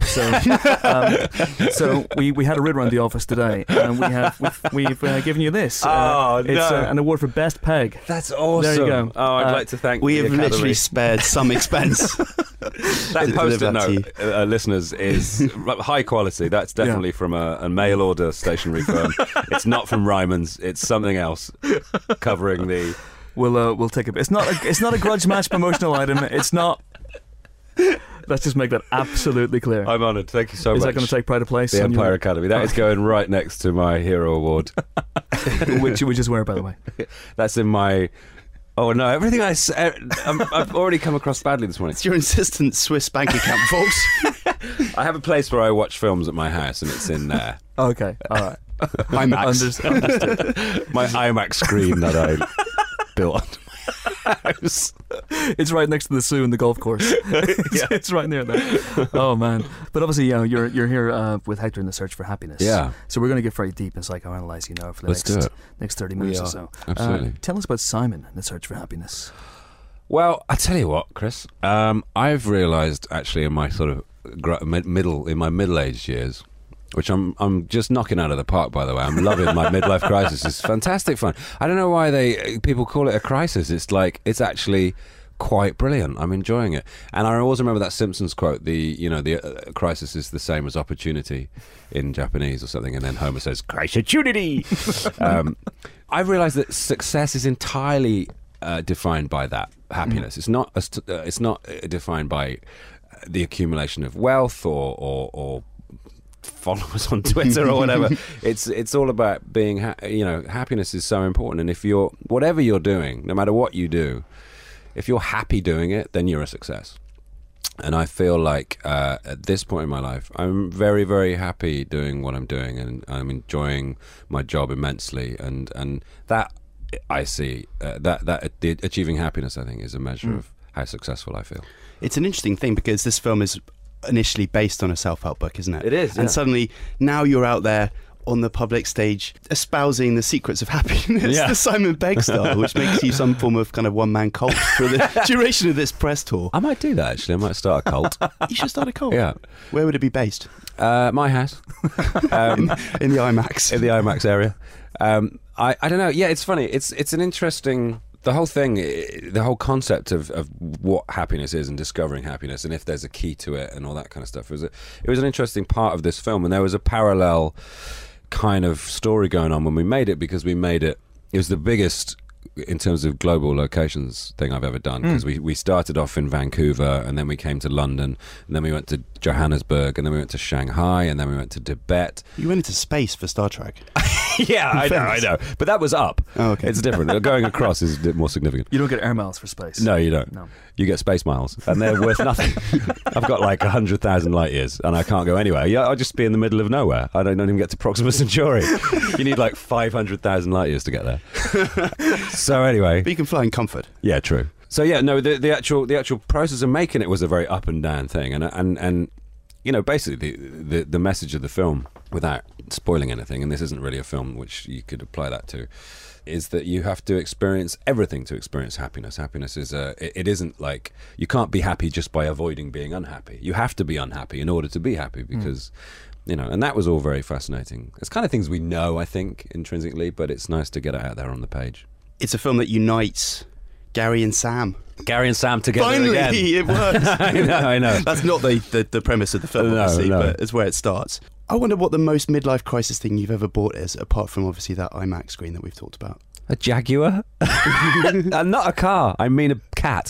So, so we had a rid around the office today, and we've given you this. It's an award for best peg. That's awesome. There you go. Oh, I'd like to thank. We the have Academy. literally spared some expense. That post-it note, listeners, is high quality. That's definitely from a mail order stationery firm. It's not from Ryman's. It's something else covering the. We'll take it. It's not a grudge match promotional item. It's not. Let's just make that absolutely clear. I'm honoured. Thank you so much. Is that going to take pride of place? The Empire Academy. That is going right next to my Hero Award. which is where, by the way? That's in my... Oh, no. Everything I said... I've already come across badly this morning. It's your insistent Swiss bank account, folks. I have a place where I watch films at my house, and it's in there. Okay. All right. IMAX. Understood. My IMAX screen that I built on my house. It's right next to the zoo and the golf course. It's right near there. Oh man! But obviously, you're here with Hector in the Search for Happiness. Yeah. So we're going to get very deep and psychoanalyze for the next 30 minutes or so. Absolutely. Tell us about Simon in the Search for Happiness. Well, I tell you what, Chris. I've realised actually in my sort of middle-aged years. Which I'm just knocking out of the park, by the way. I'm loving my midlife crisis. It's fantastic fun. I don't know why people call it a crisis. It's actually quite brilliant. I'm enjoying it. And I always remember that Simpsons quote: the crisis is the same as opportunity in Japanese or something. And then Homer says, "Crisis-tunity." I've realised that success is entirely defined by that happiness. It's not defined by the accumulation of wealth or followers on Twitter or whatever. It's all about being happiness is so important, and if whatever you're doing, no matter what you do, if you're happy doing it, then you're a success. And I feel like at this point in my life, I'm very, very happy doing what I'm doing, and I'm enjoying my job immensely, and that I see that the achieving happiness, I think, is a measure of how successful I feel. It's an interesting thing because this film is initially based on a self-help book, isn't it? It is, and suddenly now you're out there on the public stage espousing the secrets of happiness, the Simon Pegg style, which makes you some form of kind of one-man cult for the duration of this press tour. I might do that, actually. I might start a cult. You should start a cult. Yeah. Where would it be based? My house. In the IMAX. In the IMAX area. I don't know. Yeah, it's funny. It's an interesting... The whole thing, the whole concept of what happiness is and discovering happiness and if there's a key to it and all that kind of stuff, it was an interesting part of this film. And there was a parallel kind of story going on when we made it, because we made it... It was the biggest in terms of global locations thing I've ever done, because we started off in Vancouver, and then we came to London, and then we went to Johannesburg, and then we went to Shanghai, and then we went to Tibet. You went into space for Star Trek. Yeah, I know. But that was up. Oh, okay. It's different. Going across is more significant. You don't get air miles for space. No, you don't. No. You get space miles, and they're worth nothing. I've got like 100,000 light years, and I can't go anywhere. Yeah, I'll just be in the middle of nowhere. I don't even get to Proxima Centauri. You need like 500,000 light years to get there. So anyway, But you can fly in comfort. yeah, true. So yeah, no, the actual process of making it was a very up and down thing, and you know, basically the message of the film, without spoiling anything, and this isn't really a film which you could apply that to, is that you have to experience everything to experience happiness. Happiness is it isn't like you can't be happy just by avoiding being unhappy. You have to be unhappy in order to be happy, because you know, and that was all very fascinating. It's kind of things we know, I think, intrinsically, but it's nice to get it out there on the page. It's a film that unites Gary and Sam. Gary and Sam together Finally, again. it works. I know. That's not the premise of the film, No, obviously, no. but it's where it starts. I wonder what the most midlife crisis thing you've ever bought is, apart from obviously that iMac screen that we've talked about. A Jaguar? Not a car. I mean a cat.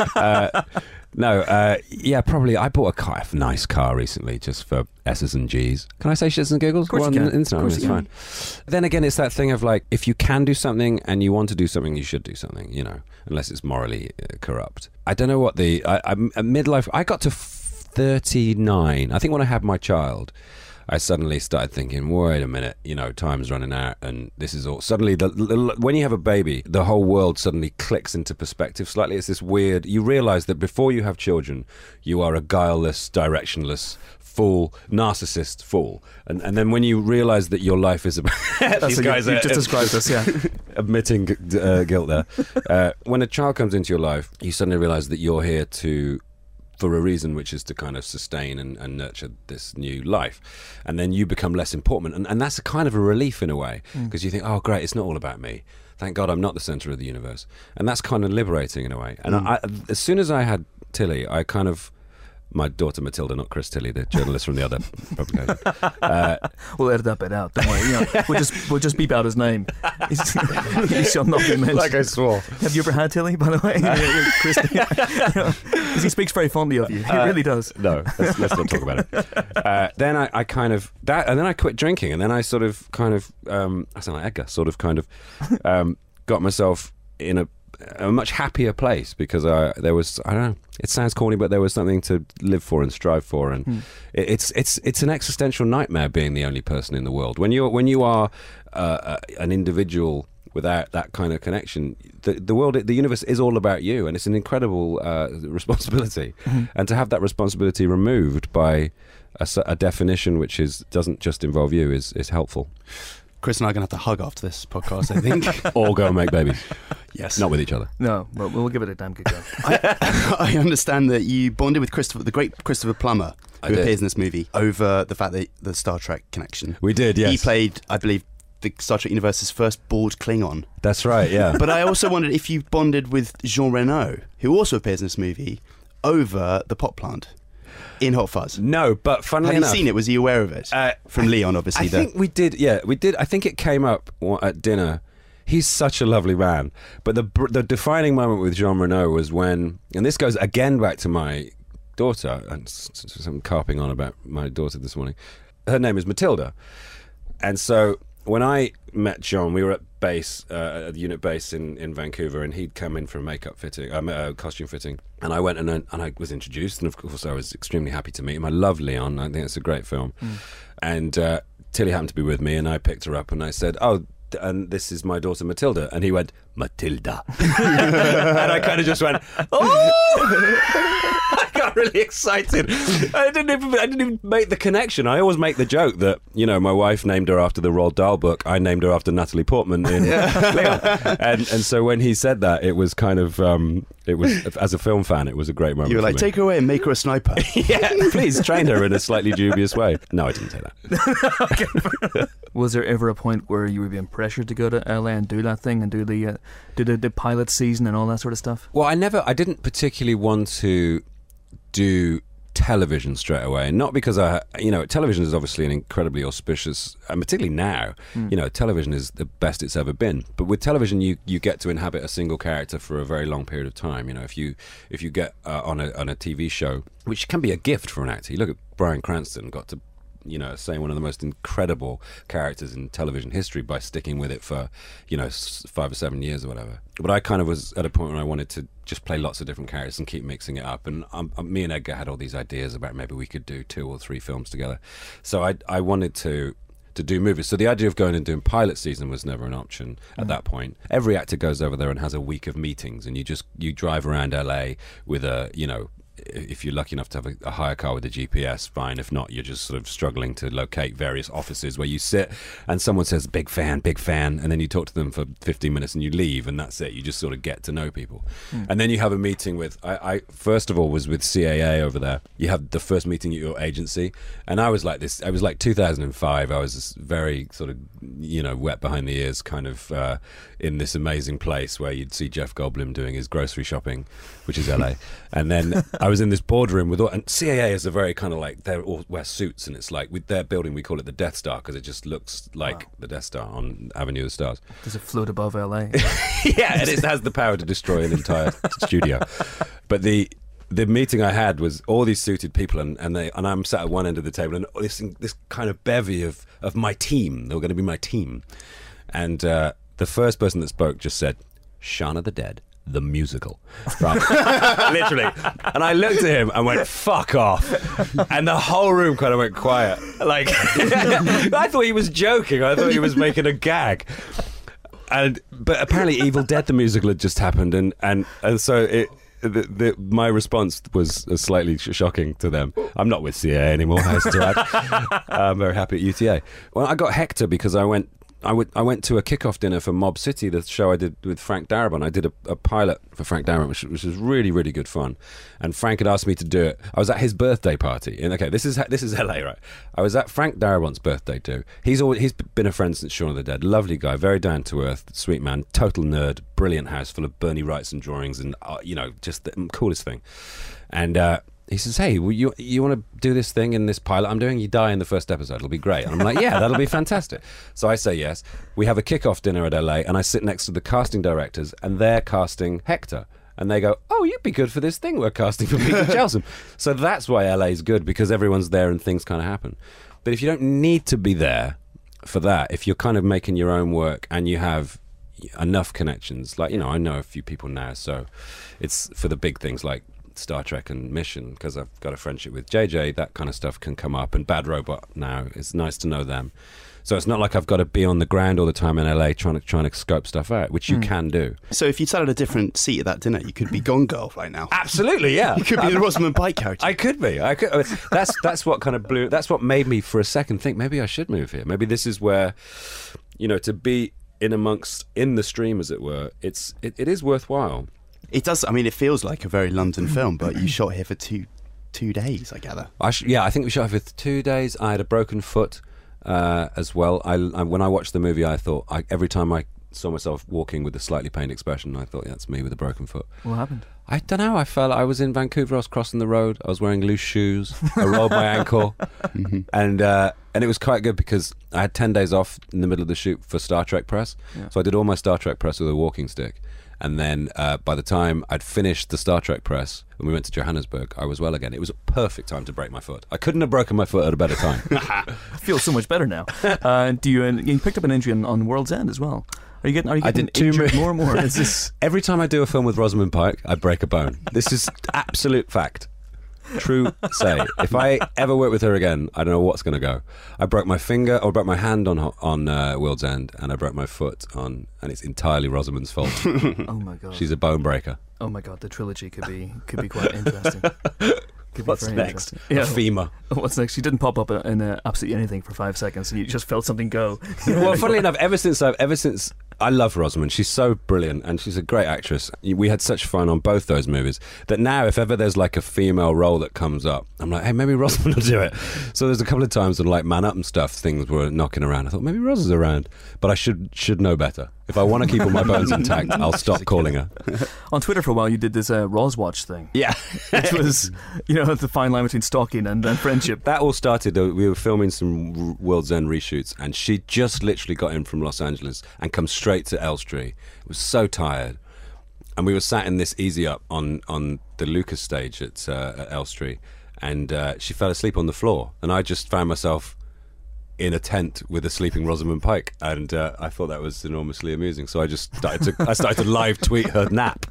Yeah, probably. I bought a nice car recently, just for S's and G's. Can I say shits and giggles? Of course Well, you on can. the internet, Of course it's you fine. Then again, it's that thing of like, if you can do something and you want to do something, you should do something, you know, unless it's morally corrupt. I don't know what a midlife. I got to 39. I think when I had my child, I suddenly started thinking, wait a minute, you know, time's running out, and this is all. Suddenly, when you have a baby, the whole world suddenly clicks into perspective slightly. It's this weird, you realise that before you have children, you are a guileless, directionless fool, narcissist fool. And then when you realise that your life is about... These guys you just described this, yeah. admitting guilt there. When a child comes into your life, you suddenly realise that you're here for a reason, which is to kind of sustain and nurture this new life. And then you become less important. And that's a kind of a relief in a way, because you think, oh, great, it's not all about me. Thank God I'm not the centre of the universe. And that's kind of liberating in a way. And as soon as I had Tilly, I kind of... My daughter Matilda, not Chris Tilly, the journalist from the other publication. We'll edit that bit out. Don't worry. You know, we'll just beep out his name. He shall not be mentioned. Like I swore. Have you ever had Tilly, by the way? Chris, because he speaks very fondly of you. He really does. No, let's not talk about it. Then I kind of and then I quit drinking, and then I sort of kind of I sound like Edgar, sort of kind of got myself in a much happier place, because there was, I don't know, it sounds corny, but there was something to live for and strive for, and it's an existential nightmare being the only person in the world. When you are an individual without that kind of connection, the world, the universe is all about you, and it's an incredible responsibility. And to have that responsibility removed by a definition which doesn't just involve you is helpful. Chris and I are going to have to hug after this podcast, I think. Or go and make babies. Yes. Not with each other. No, but we'll give it a damn good go. I understand that you bonded with the great Christopher Plummer, who appears in this movie, over the fact that the Star Trek connection. We did, yes. He played, I believe, the Star Trek universe's first bald Klingon. That's right, yeah. But I also wondered if you bonded with Jean Reno, who also appears in this movie, over the pot plant in Hot Fuzz. No, but funnily enough... Have you seen it? Was he aware of it? From Leon, obviously. I think we did, yeah. We did. I think it came up at dinner. He's such a lovely man. But the defining moment with Jean Reno was when... And this goes again back to my daughter. And I'm carping on about my daughter this morning. Her name is Matilda. And so when I met John, we were at base, at the unit base in Vancouver, and he'd come in for a makeup fitting, costume fitting. And I went and I was introduced, and of course I was extremely happy to meet him. I love Leon. I think it's a great film. And Tilly happened to be with me, and I picked her up and I said, oh, and this is my daughter Matilda. And he went, Matilda. And I kind of just went, oh! I got really excited. I didn't even make the connection. I always make the joke that, you know, my wife named her after the Roald Dahl book. I named her after Natalie Portman in Leon. And so when he said that, it was kind of, it was, as a film fan, it was a great moment. You were like, for me. take her away and make her a sniper. Yeah, please train her in a slightly dubious way. No, I didn't say that. Was there ever a point where you were being pressured to go to LA and do that thing and do the pilot season and all that sort of stuff? Well, I didn't particularly want to do television straight away, and not because television is obviously an incredibly auspicious, and particularly now, television is the best it's ever been. But with television, you get to inhabit a single character for a very long period of time. If you get on a TV show, which can be a gift for an actor. You look at Bryan Cranston, got to saying one of the most incredible characters in television history by sticking with it for 5 or 7 years or whatever. But I kind of was at a point where I wanted to just play lots of different characters and keep mixing it up, and me and Edgar had all these ideas about maybe we could do 2 or 3 films together. So I wanted to do movies. So the idea of going and doing pilot season was never an option at that point. Every actor goes over there and has a week of meetings, and you drive around LA with if you're lucky enough to have a hire car with a GPS, fine. If not, you're just sort of struggling to locate various offices where you sit and someone says, big fan, and then you talk to them for 15 minutes and you leave, and that's it. You just sort of get to know people. And then you have a meeting with, I first of all was with CAA over there. You have the first meeting at your agency, and I was like this, I was like 2005. I was very sort of, wet behind the ears, kind of in this amazing place where you'd see Jeff Goldblum doing his grocery shopping, which is LA. And then I was in this boardroom and CAA is a very kind of like, they all wear suits, and it's like with their building we call it the Death Star because it just looks like the Death Star on Avenue of the Stars. Does it float above LA? Yeah, and it has the power to destroy an entire studio. But the meeting I had was all these suited people, and I'm sat at one end of the table, and this kind of bevy of my team. They were going to be my team, and the first person that spoke just said, "Shaun of the Dead, the musical," right? Literally. And I looked at him and went, "Fuck off!" And the whole room kind of went quiet. Like, I thought he was joking. I thought he was making a gag. But apparently, Evil Dead the musical had just happened, and so my response was slightly shocking to them. I'm not with CA anymore, I hasten to add. I'm very happy at UTA. Well, I got Hector because I went to a kickoff dinner for Mob City, the show I did with Frank Darabont. I did a pilot for Frank Darabont, which was really, really good fun. And Frank had asked me to do it. I was at his birthday party. And okay, this is LA, right? I was at Frank Darabont's birthday too. He's been a friend since Shaun of the Dead. Lovely guy, very down to earth, sweet man, total nerd, brilliant house full of Bernie Wrightson drawings, and just the coolest thing. And he says, "Hey, you want to do this thing in this pilot I'm doing? You die in the first episode. It'll be great." And I'm like, "Yeah, that'll be fantastic." So I say yes. We have a kickoff dinner at LA, and I sit next to the casting directors, and they're casting Hector. And they go, "Oh, you'd be good for this thing we're casting for Peter Chelsom." So that's why LA's good, because everyone's there and things kind of happen. But if you don't need to be there for that, if you're kind of making your own work and you have enough connections, like, I know a few people now, so it's for the big things like Star Trek and Mission, because I've got a friendship with JJ, that kind of stuff can come up, and Bad Robot now, it's nice to know them. So it's not like I've got to be on the ground all the time in LA trying to scope stuff out, which you can do. So if you sat at a different seat at that dinner, you could be Gone Girl right now. Absolutely, yeah. You could be the Rosamund Pike character. I could be. That's what kind of that's what made me for a second think maybe I should move here. Maybe this is where, to be in the stream, as it were, it is worthwhile. It does. I mean, it feels like a very London film, but you shot here for two days, I gather. I think we shot here for 2 days. I had a broken foot as well. When I watched the movie, I thought every time I saw myself walking with a slightly pained expression, I thought, yeah, that's me with a broken foot. What happened? I don't know. I was in Vancouver. I was crossing the road. I was wearing loose shoes. I rolled my ankle, and it was quite good because I had 10 days off in the middle of the shoot for Star Trek press. Yeah. So I did all my Star Trek press with a walking stick. And then by the time I'd finished the Star Trek press, when we went to Johannesburg, I was well again. It was a perfect time to break my foot. I couldn't have broken my foot at a better time. I feel so much better now. You picked up an injury on World's End as well. Are you getting injured more and more? Is this... Every time I do a film with Rosamund Pike, I break a bone. This is absolute fact. True say. If I ever work with her again, I don't know what's going to go. I broke my finger, or broke my hand on World's End, and I broke my foot and it's entirely Rosamund's fault. Oh my god, she's a bone breaker. Oh my god, the trilogy could be quite interesting. What's next? Yeah. FEMA. What's next? She didn't pop up in absolutely anything for 5 seconds, and you just felt something go. Well, funnily enough, ever since I love Rosamund. She's so brilliant, and she's a great actress. We had such fun on both those movies that now, if ever there's like a female role that comes up, I'm like, hey, maybe Rosamund will do it. So there's a couple of times when like Man Up and stuff, things were knocking around. I thought maybe Ros is around, but I should know better. If I want to keep all my bones intact, I'll stop calling her. On Twitter for a while, you did this Roswatch thing. Yeah. Which was, the fine line between stalking and friendship. That all started, we were filming some World's End reshoots, and she just literally got in from Los Angeles and come straight to Elstree. Was so tired. And we were sat in this easy up on the Lucas stage at Elstree, and she fell asleep on the floor. And I just found myself in a tent with a sleeping Rosamund Pike, and I thought that was enormously amusing. So I just started to live tweet her nap.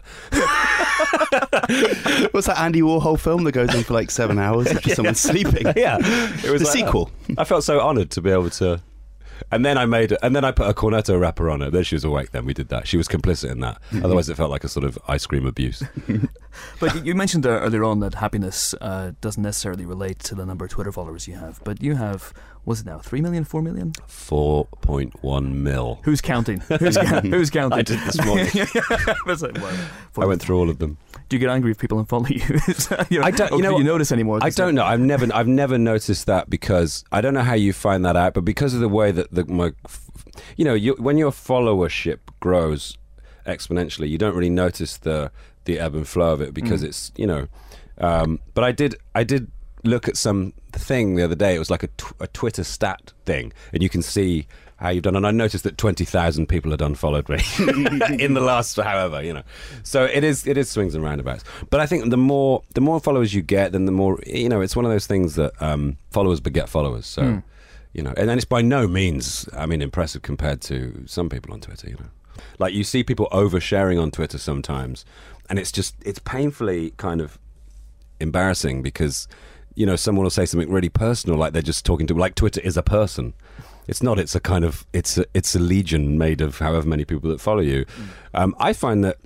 What's that Andy Warhol film that goes on for like 7 hours after someone's sleeping? Yeah, it was the like sequel. I felt so honoured to be able to. And then I put a cornetto wrapper on her. Then she was awake. Then we did that. She was complicit in that. Otherwise, it felt like a sort of ice cream abuse. But you mentioned earlier on that happiness doesn't necessarily relate to the number of Twitter followers you have. But you have, what's it now, 3 million, 4 million? 4.1 mil. Who's counting? Who's counting? I did this morning. I went through all of them. Do you get angry if people unfollow you? I don't. Do you notice anymore? I don't know. I've never noticed that, because I don't know how you find that out, but because of the way that when your followership grows exponentially, you don't really notice the ebb and flow of it, because it's But I did look at some thing the other day. It was like a Twitter stat thing, and you can see how you've done, and I noticed that 20,000 people had unfollowed me in the last however, So it is swings and roundabouts. But I think the more followers you get, then the more it's one of those things that followers beget followers. So and then it's by no means impressive compared to some people on Twitter. Like you see people oversharing on Twitter sometimes, and it's painfully kind of embarrassing, because someone will say something really personal, like they're just talking to, like Twitter is a person. It's not. It's a legion made of however many people that follow you. I find that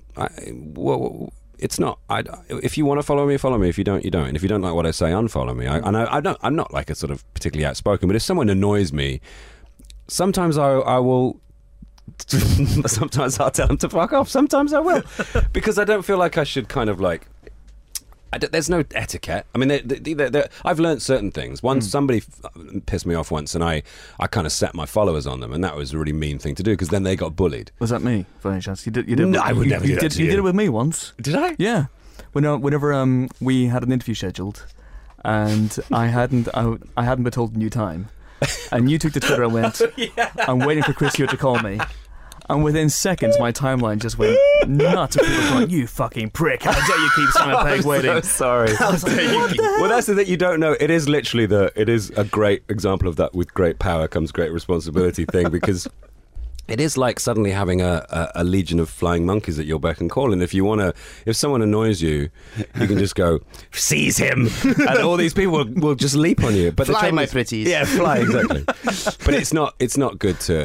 it's not. If you want to follow me, follow me. If you don't, you don't. And if you don't like what I say, unfollow me. I'm not like a sort of particularly outspoken, but if someone annoys me, sometimes I will. Sometimes I'll tell them to fuck off. Sometimes I will, because I don't feel like I should kind of like. There's no etiquette. I've learned certain things. Once somebody pissed me off once, and I kind of set my followers on them, and that was a really mean thing to do, because then they got bullied. Was that me, by any chance? You did. No, I would never do that to you. You did it with me once. Did I? Yeah. Whenever we had an interview scheduled, and I hadn't been told the new time, and you took to Twitter and went, I'm waiting for Chris Hewitt to call me. And within seconds, my timeline just went nuts of people going, you fucking prick, how dare you keep Simon Pegg waiting. I'm so sorry. Well, that's the thing you don't know. It is literally it is a great example of that, with great power comes great responsibility thing, because it is like suddenly having a legion of flying monkeys at your beck and call. And if someone annoys you, you can just go, seize him, and all these people will just leap on you. But fly, my pretties. Yeah, fly, exactly. But it's not good to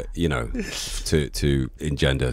to engender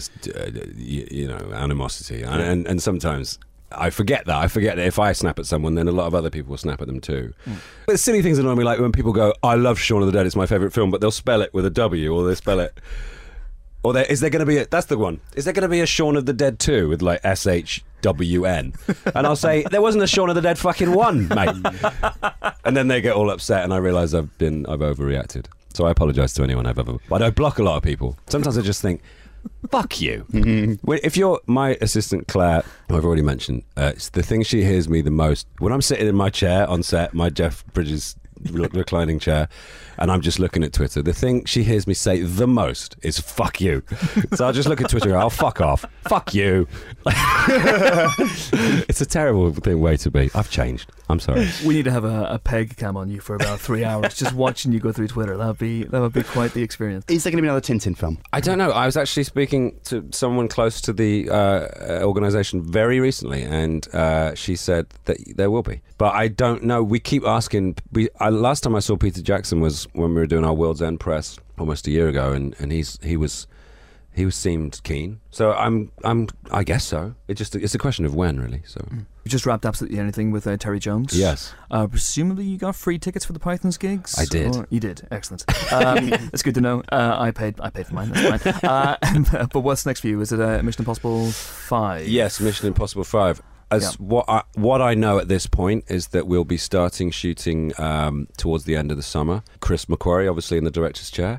animosity, and sometimes. I forget that if I snap at someone, then a lot of other people will snap at them too. But silly things annoy me, like when people go, I love Shaun of the Dead, it's my favourite film, but they'll spell it with a W, or they spell it. Or is there going to be that's the one. Is there going to be a Shaun of the Dead 2 with like SHWN? And I'll say, there wasn't a Shaun of the Dead fucking 1, mate. And then they get all upset, and I realise I've overreacted. So I apologise to anyone but I block a lot of people. Sometimes I just think, fuck you. If you're my assistant Claire, who I've already mentioned, it's the thing she hears me the most when I'm sitting in my chair on set, my Jeff Bridges reclining chair, and I'm just looking at Twitter. The thing she hears me say the most is fuck you. So I'll just look at Twitter and go, oh, fuck off. Fuck you. It's a terrible way to be. I've changed. I'm sorry. We need to have a peg cam on you for about 3 hours, just watching you go through Twitter. That would be quite the experience. Is there going to be another Tintin film? I don't know. I was actually speaking to someone close to the organisation very recently, and she said that there will be. But I don't know. We keep asking. Last time I saw Peter Jackson was when we were doing our World's End press almost a year ago, and he seemed keen. So I guess so. It's a question of when, really. So you just wrapped Absolutely Anything with Terry Jones. Yes. Presumably you got free tickets for the Pythons gigs. I did. You did. Excellent. That's good to know. I paid for mine. That's fine. But what's next for you? Is it Mission Impossible 5? Yes, Mission Impossible 5. What I know at this point is that we'll be starting shooting towards the end of the summer. Chris McQuarrie, obviously, in the director's chair,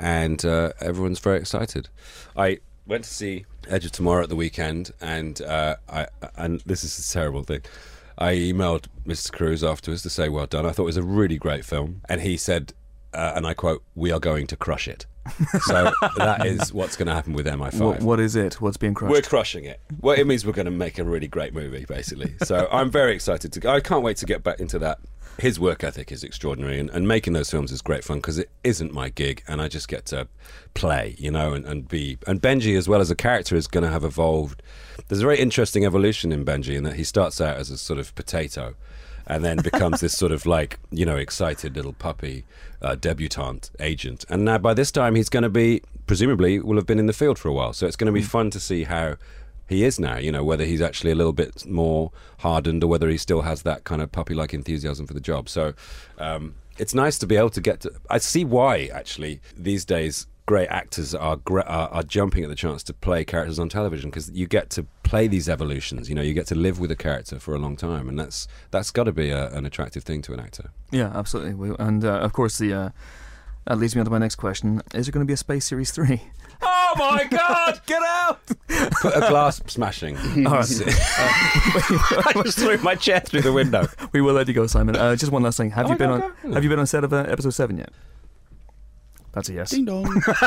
and everyone's very excited. I went to see Edge of Tomorrow at the weekend, and this is a terrible thing. I emailed Mr. Cruise afterwards to say well done. I thought it was a really great film, and he said, and I quote, "We are going to crush it." So that is what's going to happen with MI5. What is it? What's being crushed? We're crushing it. Well, it means we're going to make a really great movie, basically. So I'm very excited to. I can't wait to get back into that. His work ethic is extraordinary, and making those films is great fun because it isn't my gig, and I just get to play, and be. And Benji, as well as a character, is going to have evolved. There's a very interesting evolution in Benji in that he starts out as a sort of potato, and then becomes this sort of excited little puppy debutante agent. And now by this time he's going to be, presumably, will have been in the field for a while. So it's going to be fun to see how he is now, whether he's actually a little bit more hardened or whether he still has that kind of puppy-like enthusiasm for the job. So it's nice to be able to get to... I see why, actually, these days great actors are jumping at the chance to play characters on television, because you get to play these evolutions. You get to live with a character for a long time, and that's got to be an attractive thing to an actor. Yeah, absolutely. And of course, that leads me on to my next question: is there going to be a Space Series 3? Oh my God! Get out! Put a glass smashing. All right. I just threw my chair through the window. We will let you go, Simon. Just one last thing: have you been on set of episode 7 yet? That's a yes. Ding dong.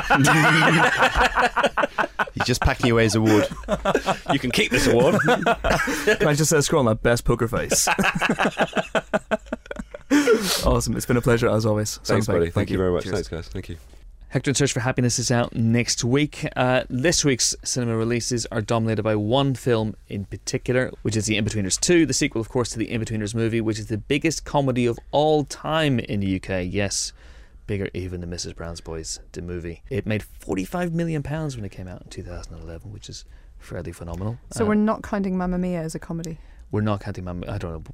He's just packing away his award. You can keep this award. Can I just scroll on that best poker face? Awesome. It's been a pleasure as always. Thanks, buddy. Thank you very much. Cheers. Thanks, guys. Thank you. Hector in Search for Happiness is out next week. This week's cinema releases are dominated by one film in particular, which is The Inbetweeners 2, the sequel, of course, to the Inbetweeners movie, which is the biggest comedy of all time in the UK. Yes, bigger even than Mrs. Brown's Boys, the movie. It made £45 million when it came out in 2011, which is fairly phenomenal. So we're not counting Mamma Mia as a comedy? We're not counting Mamma Mia. I don't know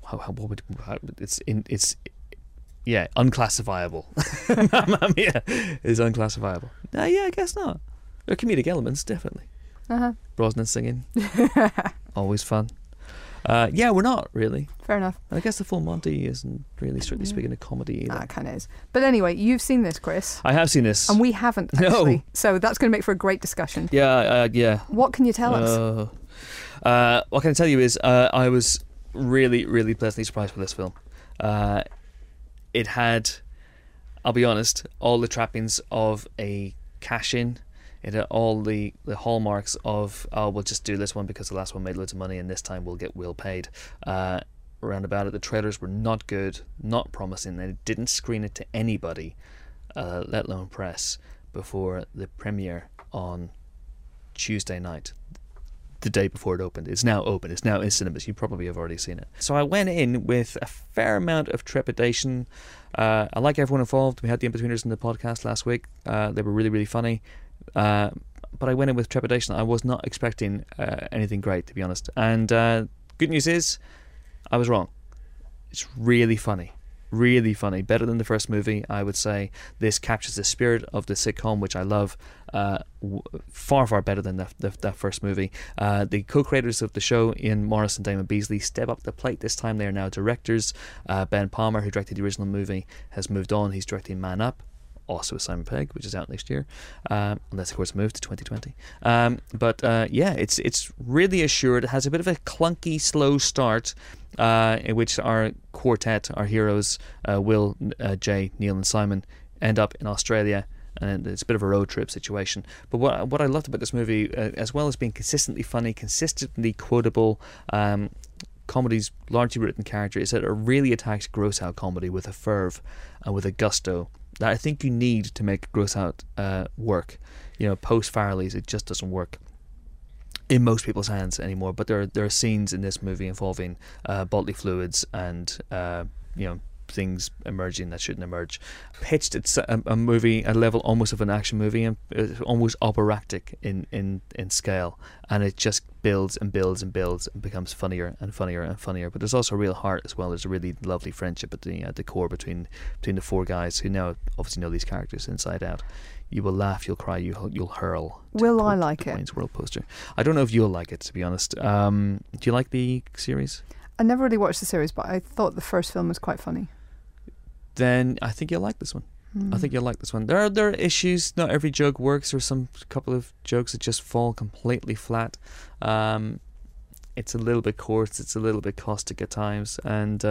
it's unclassifiable. Mamma Mia is unclassifiable. Yeah, I guess not. There are comedic elements, definitely. Brosnan singing. Always fun. We're not really. Fair enough. And I guess the Full Monty isn't really, strictly speaking, a comedy either. It kind of is. But anyway, you've seen this, Chris. I have seen this. And we haven't, actually. No. So that's going to make for a great discussion. Yeah. What can you tell us? What can I tell you is I was really, really pleasantly surprised with this film. It had, I'll be honest, all the trappings of a cash-in. It had all the hallmarks of, we'll just do this one because the last one made loads of money and this time we'll get well paid. Around about it, the trailers were not good, not promising. They didn't screen it to anybody, let alone press, before the premiere on Tuesday night, the day before it opened. It's now open. It's now in cinemas. You probably have already seen it. So I went in with a fair amount of trepidation. I like everyone involved. We had the Inbetweeners in the podcast last week. They were really, really funny. But I went in with trepidation. I was not expecting anything great, to be honest. And good news is, I was wrong. It's really funny. Really funny. Better than the first movie, I would say. This captures the spirit of the sitcom, which I love, far, far better than that first movie. The co-creators of the show, Ian Morris and Damon Beasley, step up the plate this time. They are now directors. Ben Palmer, who directed the original movie, has moved on. He's directing Man Up, also with Simon Pegg, which is out next year, unless of course it moves to 2020. It's really assured. It has a bit of a clunky, slow start, in which our quartet, our heroes, Will, Jay, Neil and Simon, end up in Australia, and it's a bit of a road trip situation. But what I loved about this movie, as well as being consistently funny, consistently quotable, comedy's largely written character, is that it really attacks gross out comedy with a ferve and with a gusto that I think you need to make gross out work. Post Farrelly's, it just doesn't work in most people's hands anymore. But there are scenes in this movie involving bodily fluids and things emerging that shouldn't emerge. Pitched it's a movie at a level almost of an action movie, and almost operatic in scale, and it just builds and builds and builds and becomes funnier and funnier and funnier. But there's also real heart as well. There's a really lovely friendship at the core between the four guys who now obviously know these characters inside out. You will laugh, you'll cry, you'll hurl. Will I like it? Wayne's World poster. I don't know if you'll like it, to be honest. Do you like the series? I never really watched the series, but I thought the first film was quite funny. Then I think you'll like this one. I think you'll like this one. There are issues. Not every joke works. There's some couple of jokes that just fall completely flat. It's a little bit coarse. It's a little bit caustic at times, and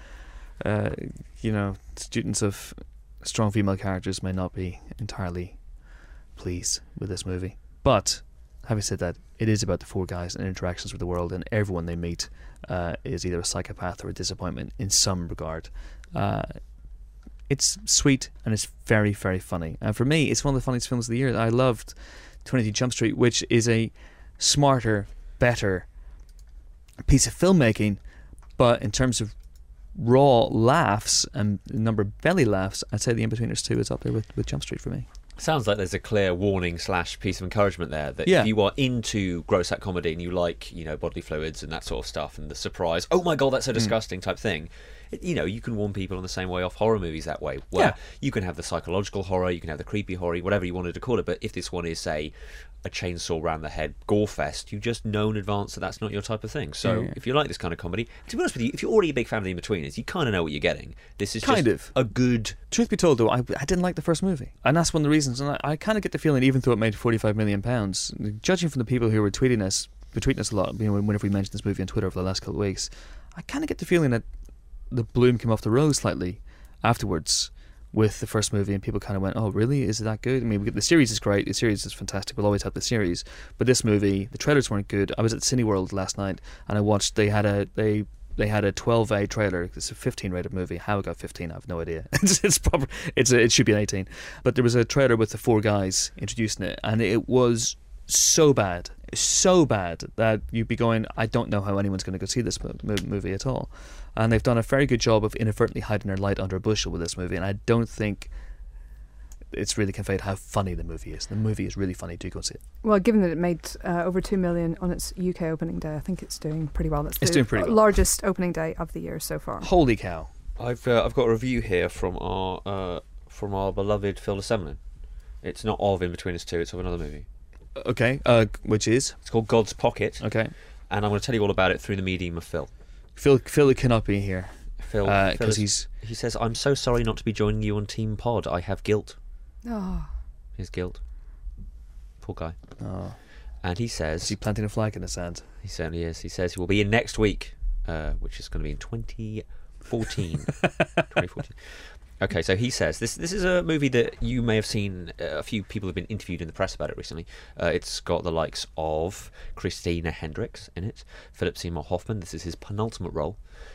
students of strong female characters may not be entirely pleased with this movie. But having said that, it is about the four guys and interactions with the world, and everyone they meet is either a psychopath or a disappointment in some regard. It's sweet and it's very, very funny. And for me, it's one of the funniest films of the year. I loved 22 Jump Street, which is a smarter, better piece of filmmaking, but in terms of raw laughs and the number of belly laughs, I'd say The Inbetweeners 2 is up there with Jump Street for me. Sounds like there's a clear warning / piece of encouragement there that if you are into gross out comedy and you like, bodily fluids and that sort of stuff and the surprise, oh my god, that's so disgusting type thing, you can warn people in the same way off horror movies that way, where you can have the psychological horror, you can have the creepy horror, whatever you wanted to call it, but if this one is, say, a chainsaw round the head gore fest, you just know in advance that that's not your type of thing. So if you like this kind of comedy, to be honest with you, if you're already a big fan of The Inbetweeners, you kind of know what you're getting. This is just a good... Truth be told, though, I didn't like the first movie, and that's one of the reasons. And I kind of get the feeling, even though it made £45 million, judging from the people who were tweeting us a lot, whenever we mentioned this movie on Twitter over the last couple of weeks, I kind of get the feeling that the bloom came off the rose slightly afterwards with the first movie, and people kind of went, oh really, is it that good? I mean, the series is great, the series is fantastic, we'll always have the series, but this movie, the trailers weren't good. I was at Cineworld last night and I watched, they had a 12A trailer. It's a 15 rated movie. How it got 15, I have no idea. It should be an 18, but there was a trailer with the four guys introducing it, and it was so bad that you'd be going, I don't know how anyone's going to go see this movie at all. And they've done a very good job of inadvertently hiding their light under a bushel with this movie, and I don't think it's really conveyed how funny the movie is. The movie is really funny. Do go see it. Well, given that it made over 2 million on its UK opening day, I think it's doing pretty well. It's doing pretty well. Largest opening day of the year so far. Holy cow! I've got a review here from our beloved Phil de Semlin. It's not of Inbetweeners 2, it's of another movie. Okay, which is? It's called God's Pocket. Okay. And I'm going to tell you all about it through the medium of Phil. Phil cannot be here. Phil he says, I'm so sorry not to be joining you on Team Pod. I have guilt. Oh. His guilt. Poor guy. Oh. And he says... Is he planting a flag in the sand? He certainly is. He says he will be in next week, which is going to be in 2014. 2014. Okay, so he says, this is a movie that you may have seen. A few people have been interviewed in the press about it recently. It's got the likes of Christina Hendricks in it, Philip Seymour Hoffman. This is his penultimate role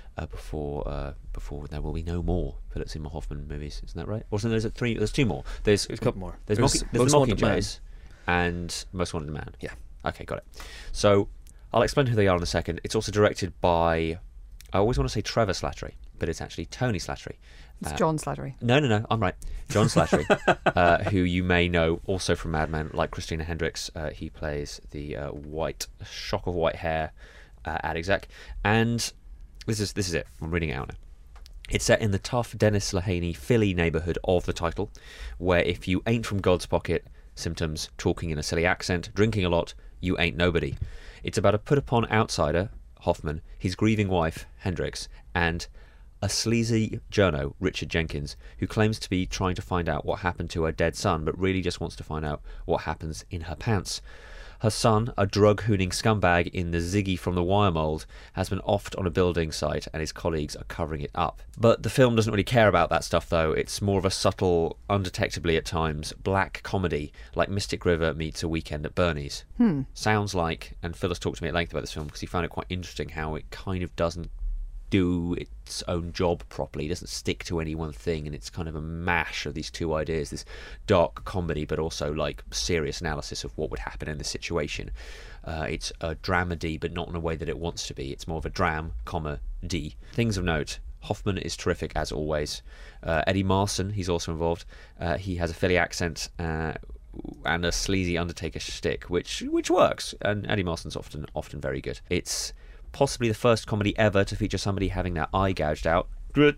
before there will be no more Philip Seymour Hoffman movies. Isn't that right? Or there's three? There's two more. There's a couple more. There's the Mockingjays and Most Wanted Man. Yeah. Okay, got it. So I'll explain who they are in a second. It's also directed by, I always want to say Trevor Slattery, but it's actually Tony Slattery. It's John Slattery. No, I'm right. John Slattery, who you may know also from Mad Men, like Christina Hendricks. He plays the shock of white hair ad exec. And this is it. I'm reading it out now. It's set in the tough Dennis Lehane Philly neighbourhood of the title, where if you ain't from God's Pocket, symptoms, talking in a silly accent, drinking a lot, you ain't nobody. It's about a put-upon outsider, Hoffman, his grieving wife, Hendricks, and a sleazy journo, Richard Jenkins, who claims to be trying to find out what happened to her dead son, but really just wants to find out what happens in her pants. Her son, a drug-hooning scumbag in the Ziggy from the Wire mould, has been offed on a building site and his colleagues are covering it up. But the film doesn't really care about that stuff, though. It's more of a subtle, undetectably at times, black comedy, like Mystic River meets A Weekend at Bernie's. Sounds like, and Phil has talked to me at length about this film because he found it quite interesting how it kind of doesn't do its own job properly. It doesn't stick to any one thing, and it's kind of a mash of these two ideas, this dark comedy but also like serious analysis of what would happen in this situation. It's a dramedy, but not in a way that it wants to be. It's more of a dram-comedy. Things of note: Hoffman is terrific as always. Eddie Marsan, he's also involved. He has a Philly accent and a sleazy Undertaker shtick, which works, and Eddie Marsan's often very good. It's possibly the first comedy ever to feature somebody having their eye gouged out.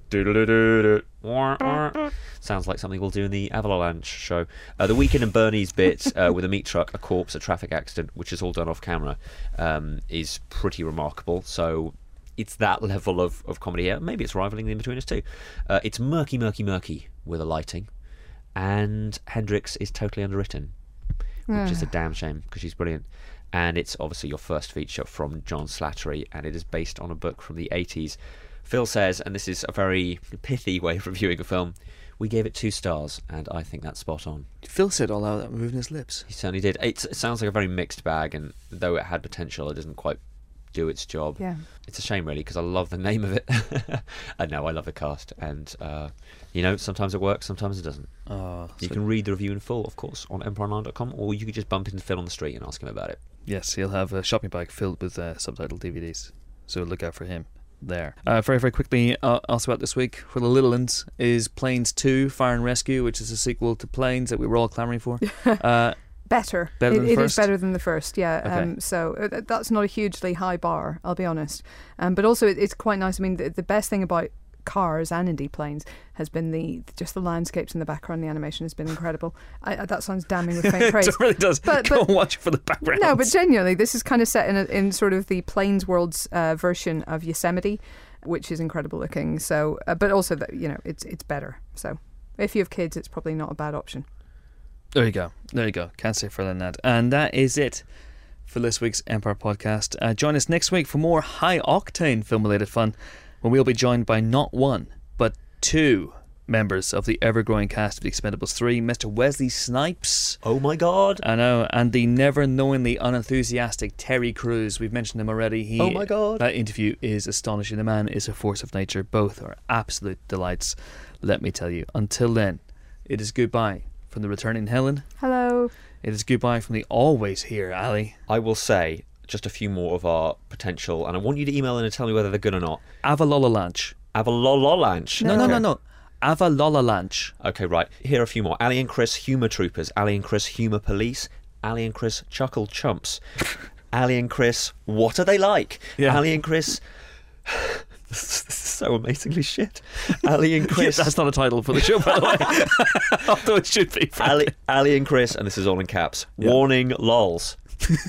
Sounds like something we'll do in the Avalanche show. The Weekend and Bernie's bit with a meat truck, a corpse, a traffic accident, which is all done off camera, is pretty remarkable. So it's that level of comedy here. Maybe it's rivaling The Inbetweeners too. It's murky with the lighting. And Hendrix is totally underwritten, which is a damn shame because she's brilliant. And it's obviously your first feature from John Slattery, and it is based on a book from the 80s. Phil says, and this is a very pithy way of reviewing a film, we gave it 2 stars, and I think that's spot on. Phil said all out moving his lips. He certainly did. It sounds like a very mixed bag, and though it had potential, it doesn't quite do its job. Yeah. It's a shame, really, because I love the name of it. And no, I love the cast, and sometimes it works, sometimes it doesn't. You can read the review in full, of course, on EmpireOnline.com, or you could just bump into Phil on the street and ask him about it. Yes, he'll have a shopping bag filled with subtitled DVDs, so look out for him there. Very, very quickly, also out this week for the little ones is Planes 2 Fire and Rescue, which is a sequel to Planes that we were all clamouring for. Better. Better than the It first? is better than the first, yeah. Okay. So that's not a hugely high bar, I'll be honest. But also it's quite nice. I mean, the best thing about Cars and indeed Planes has been just the landscapes in the background. The animation has been incredible. That sounds damning with faint praise. It really does. Go and watch it for the background. No, but genuinely, this is kind of set in sort of the Plains World's version of Yosemite, which is incredible looking. So, but also that it's better. So, if you have kids, it's probably not a bad option. There you go. Can't say further than that. And that is it for this week's Empire podcast. Join us next week for more high octane film related fun, when we'll be joined by not one but 2 members of the ever-growing cast of The Expendables 3, Mr. Wesley Snipes. Oh my god. I know, and the never-knowingly unenthusiastic Terry Crews. We've mentioned him already. Oh my god. That interview is astonishing. The man is a force of nature. Both are absolute delights, let me tell you. Until then, it is goodbye from the returning Helen. Hello. It is goodbye from the always here Ali. I will say just a few more of our potential, and I want you to email in and tell me whether they're good or not. Avalolalanch. Avalolalanch. No. Avalolalanch. Okay, right. Here are a few more. Ali and Chris, Humour Troopers. Ali and Chris, Humour Police. Ali and Chris, Chuckle Chumps. Ali and Chris, What Are They Like? Yeah. Ali and Chris... This is so amazingly shit. Ali and Chris... That's not a title for the show, by the way. Although it should be. Ali and Chris, and this is all in caps. Yeah. Warning, lols.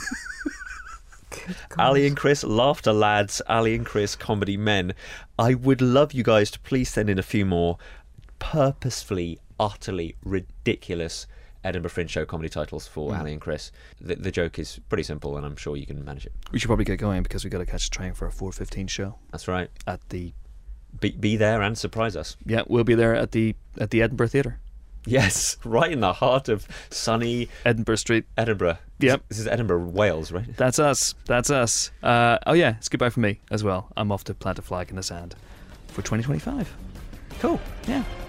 Ali and Chris, Laughter Lads. Ali and Chris, Comedy Men. I would love you guys to please send in a few more purposefully, utterly ridiculous Edinburgh Fringe Show comedy titles for Ali and Chris. The joke is pretty simple, and I'm sure you can manage it. We should probably get going because we've got to catch a train for a 4:15 show. That's right. At the... Be there and surprise us. Yeah, we'll be there at the Edinburgh Theatre. Yes, right in the heart of sunny Edinburgh Street. Edinburgh. Yep. This is Edinburgh, Wales, right? That's us. Oh yeah, it's goodbye from me as well. I'm off to plant a flag in the sand for 2025. Cool. Yeah.